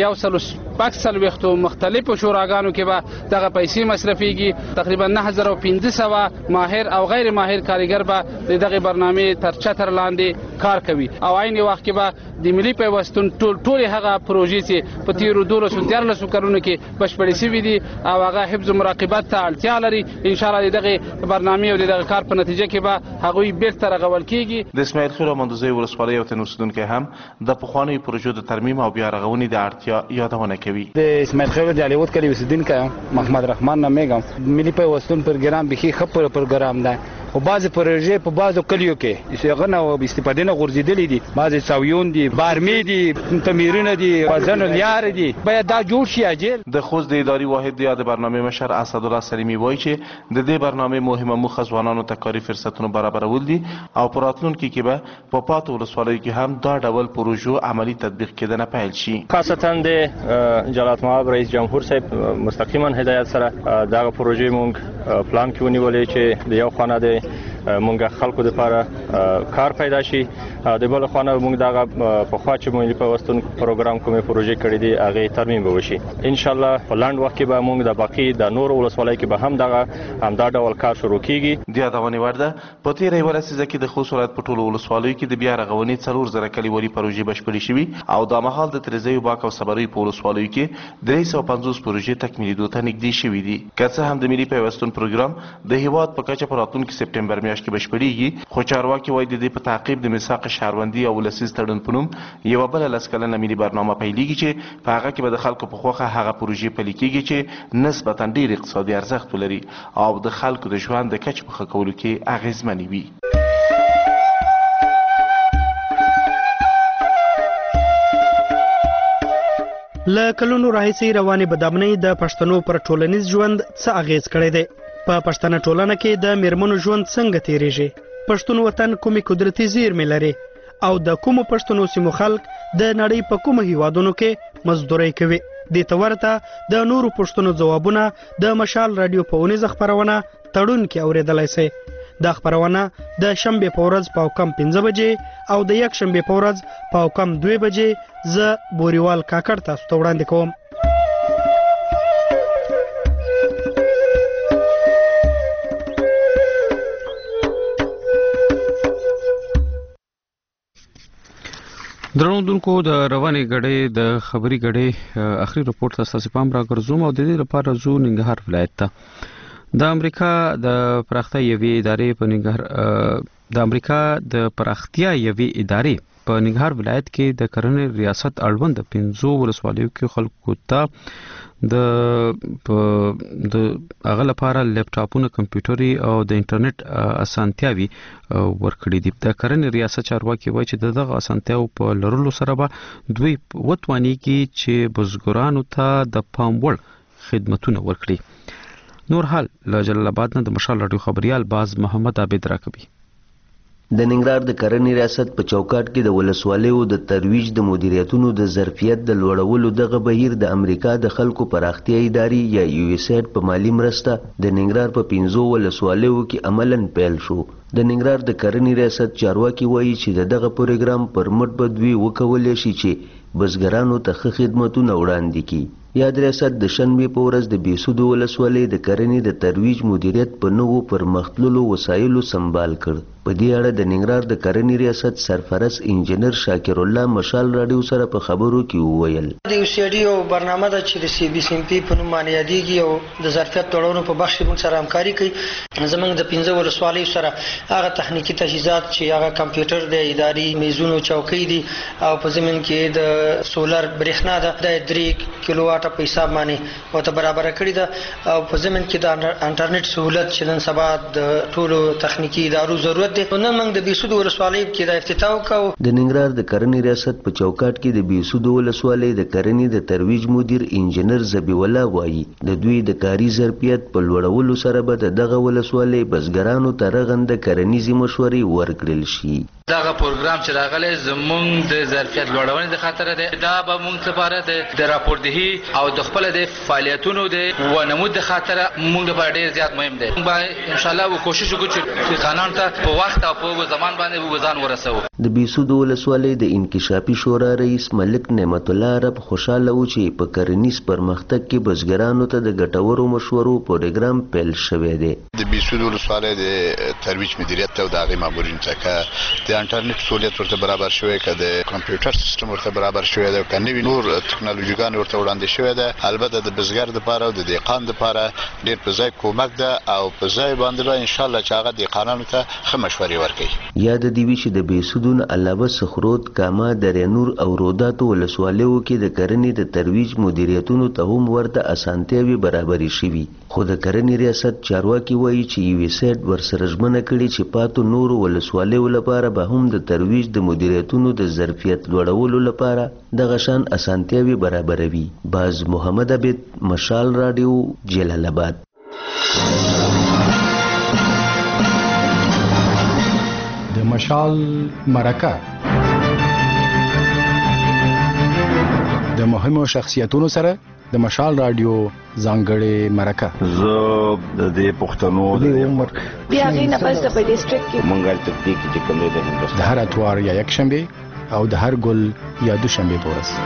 140 مختلفو شوراګانو کې به دغه پیسې مصرفيږي. تقریبا 9500 ماهر او غیر ماهر کارګر به دغه برنامې تر چتر لاندې کار کوي او عین وخت کې به د ملي پیوستون ټول هغه پروژې چې په تیرو 2013 کلونو کې بشپړې شوې دي او هغه حفظ مراقبت ته اړتیا لري، ان شاء الله دغه برنامې او دغه کار په نتیجه کې به هغه بیرته رغول کیږي. د اسماعیل خیل او مندوزی ولسوالۍ او تنوسدونکو هم د پخوانیو پروژو د ترمیم او بیا رغونې د اړتیا یادونه کوي. د اسماعیل خیل د الیوت کلی اوسیدونکو محمد رحمان نامیګم. ملي پیوستون پروګرام به خپل پروګرام ده او بعض پروژې په بعضو کلیو کې څنګه نو استفاده نه غورځېدلې دي، بعض ساویون دي، بارمي دي، تمیرونه دي، وزن لیار دي، باید دا جوړ شي اجل. د خوست د اداري واحد د یاد برنامه مشر اسدالله سلیمی وایي چې د دې برنامه مهمه موخه ځوانانو ته کاري فرصتونه برابرول دي او په راتلونکي کې به په پاتو ولسوالیو کې هم دا ډول پروژو عملی تطبیق کېدنه پیل شي. خاصتا د جلالت مآب رئیس جمهور صاحب مستقیما هدایت سره دا پروژې مونږ پلان کې ونیولې چې د یو خانه د مونږ خلکو لپاره کار پیدا شي، د بل خانه مونږ دغه په خوا چې ملي پیوستون پروګرام کومه پروژې کړې دي هغه ترمیم به وشي. ان شاء الله په لاند وخت کې به مونږ د باقي د نور ولسوالۍ کې به هم دغه همدا ډول کار شروع کیږي. د یادونې وړ ده په تیرې ولسیزه کې د خوست ولایت په ټولو ولسوالیو کې د بیا رغونې 4000 کلیوالي پروژې بشپړې شوي او د مهال د تریزیو باک او صبري په ولسوالیو کې 350 پروژې تکمیلېدو ته نږدې شوي دي. که څه هم د ملي پیوستون پروګرام د هیواد په کچه په راتلونکي سپټمبر میاشت کې بشپړېږي، خو چارواکي وایي د دې په تعقیب د میثاق شهروندي او ولسیز تړون په نوم یوه بله لسکلنه ملي برنامه پیلېږي چې په هغه کې به د خلکو په خوښه هغه پروژې پلي کېږي چې نسبتا ډېر اقتصادي ارزښت ولري او د خلکو د ژوند د کچې په ښه کولو کې اغېزمنې وي. له کلونو راهیسې روانې بدامنۍ د پښتنو پر ټولنیز ژوند څه اغېز کړی دی؟ په پښتنه ټولنه کې د میرمنو ژوند څنګه تیریږي؟ پښتون وطن کومې قدرتي زیرمې لري او د کومو پښتنو سیمو خلک د نړۍ په کومو هیوادونو کې مزدورۍ کوي؟ دې ته ورته د نورو پښتنو ځوابونه د مشال راډیو په اونیزه خپرونه تړون کې اورېدلی سئ. دا خپرونه د شنبې په ورځ پاوکم 15 بجې او د یک شنبې په ورځ پاوکم 2 بجې زه بوریوال کاکړ تاسو ته وړاندې کوم. درنوونکو د روانې غړې د خبري غړې اخري رپورت تاسو پام راګرځوم او د دې لپاره زو ننګرهار ولایت ته د امریکا د پراختیا یوې ادارې په ننګرهار ولایت کې د کرنې ریاست اړوند 15 ولسوالیو کې خلکو ته د هغه لپاره لپټاپونه، کمپیوټري او د انټرنیټ اسانتیاوي ورکړي دي. د کرنې ریاست چارواکي وایي چې دغه اسانتیاو په لرلو سره به دوی وتوانیږي چې بزګرانو ته د پام وړ خدمتونه ورکړي. نور حال له جلال آباد نه د مشال راډیو خبريال باز محمد عابد راکبي. د ننګرهار د کرنې ریاست په چوکاټ کې د ولسوالیو د ترویج د مدیریتونو د ظرفیت د لوړولو دغه بهیر د امریکا د خلکو پراختیا ادارې یا USAID په مالی مرسته د ننګرهار په 15 ولسوالیو کې عملاً پیل شو. د ننګرهار د کرنې ریاست چارواکي وایي چې دغه پروګرام پر مټ به دوی وکولی شي چې بزګرانو ته ښه خدمتونه وړاندې کړي. یاد ریاست د شنبې په ورځ د بیسودو ولسوالۍ د کرنې د ترویج مدیریت په نوو پرمختللو وسایلو سمبال کړ. په دې اړه د ننګرهار د کرنې ریاست سرپرست انجینر شاکر الله مشال راډیو سره په خبرو کې وویل د USAID یو برنامه ده چې د CBCMP په نوم باندې یادېږي او د ظرفیت لوړولو په بخش کې موږ سره همکاري کوي. زموږ د 15 ولسوالیو سره هغه تخنیکی تجهیزات چې هغه کمپیوټر د اداري میزونو چوکۍ دي او په زمين کې د سولر برېښنا ده د 3 کیلو واټ په حساب باندې او ته برابر کړی ده او په زمين کې د انټرنیټ سہولت چې نن سبا د ټولو تخنیکی ادارو ضرورت دی. نن موږ د بیسودو ولسوالۍ کې د افتتاح وکړو. د ننګرهار د کرنې ریاست په چوکاټ کې د بیسودو ولسوالۍ د کرنې د ترویج مدیر انجینر زبی الله وایي د دوی د کاري ظرفیت په لوړولو سره به دغه ولسوالۍ بزګرانو ته رغنده کرنیزي مشورې ورکړل شي. دغه پروګرام چې راغلی زمونږ د ظرفیت لوړونې د خاطر دی. دا به موږ لپاره د راپوردهي او د خپل د فعالیتونو د ونمود د خاطر موږ لپاره ډیر زیات مهم دی. موږ به ان شاء الله کوشش وکړو چې خانان ته په وخت او په زمان باندې وګزان ورسو. د بیسودو ولسوالۍ د انکشافي شورا رئیس ملک نعمت الله عرب خوشاله و چې په کرنیز پرمختګ کې بزګرانو ته د ګټورو مشورو پروګرام پیل شوی دی. د بیسودو ولسوالۍ د ترویج مدیریت او د هغې مامورینو ته د انټرنیټ سہولت ورته برابر شوی که د کمپیوټر سیستم ورته برابر شوی دی که نوي نور ټکنالوژیګان ورته وړاندې شوی دی. البته د بزګر دپاره او د دهقان دپاره ډېر په ځای کومک ده او په ځای باندې به انشاءالله چې هغه دهقانانو ته ښه مشورې ورکوي. یاد دې وي چې د بیسودو نه علاوه سخرود، کاما، درینور او روداتو ولسوالیو کې د کرنې د ترویج مدیریتونو ته هم ورته اسانتیاوې برابرې شوي. خو د کرنې ریاست چارواکي وایي چې USAID ورسره ژمنه کړې چې پاتو نورو ولسوالیو لپاره به هم د ترویج د مدیریتونو د ظرفیت لوړولو لپاره دغه شان اسانتیاوې برابروي. باز محمد عبید، مشال راډیو، جلال آباد. د مشال مرکه د مهمو شخصیتونو سره د مشال راډیو ځانګړې مرکه. زه د دې پښتنو د عمر بیا غي نه پس په ډیسټریکټ کې مونږه تدقیق چې کوم د هندوستان د هر اتوار یا یک شنبه او د هر ګل یا دو شنبه په ورځ.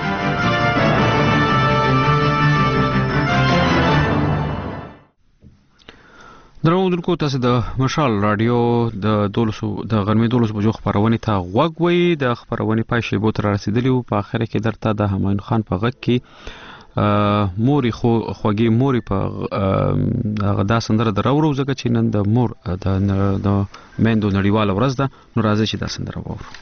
درودونکو تاسو د مشال رادیو د غرمې 12 بجو خبرونه ته غوږ وي. د خبرونه پای شیبو تر رسیدلی او په اخر کې درته د همایون خان په غږ کې موري خوږی موري په دا سندره دراورو زکه چې نن د مور د میندو نړیواله ورځ ده. نو راځي چې دا سندره وورو.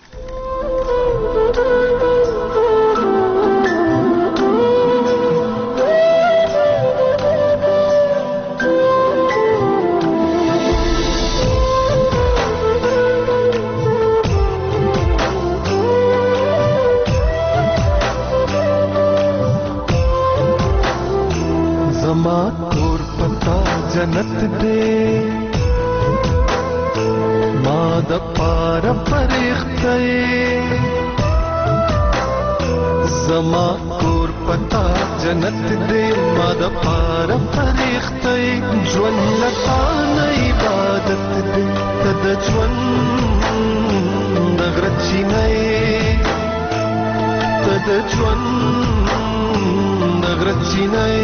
जन्नत दे माद पार फरिश्ते जमा कोर पता जन्नत दे माद पार फरिश्ते ज्वन लता इबादत दे तद ज्वन नगरची नए तद ज्वन नगरची नए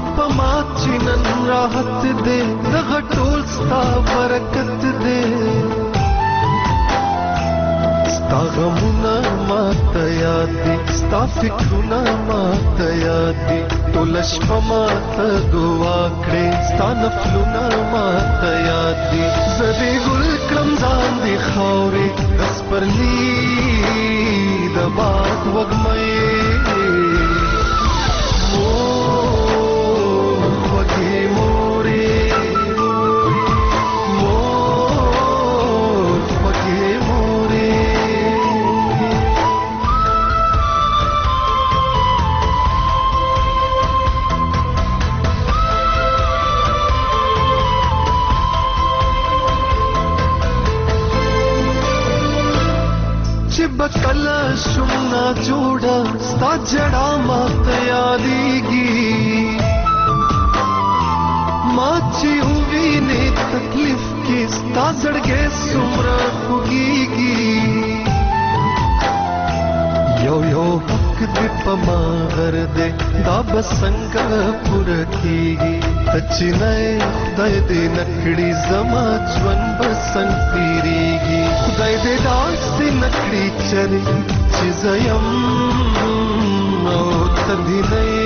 په ما چې نن راحت دی دغه ټول ستا برکت دی ستا غمونه ماته یاد دي ستا فکرونه ماته یاد دي ټوله شپه ماته دعا کړې ستا نفلونه ماته یاد دي زه دې ګل کړم ځان دې خاورې د سپرلي د باد وږمې بکلا شمنا جوڑا ستا جڑا مات یادیگی ماچی ہوئی نے تکلیف کی ستا زڑگے سمرا خوگیگی یو یو حق دی پما غر دے دا بسنگ پورا کیگی تچی نئے خدای دے نکڑی زما جون بسنگ تیریگی خدای دے داس دی نکڑی چری چیزیم او تدھی نئے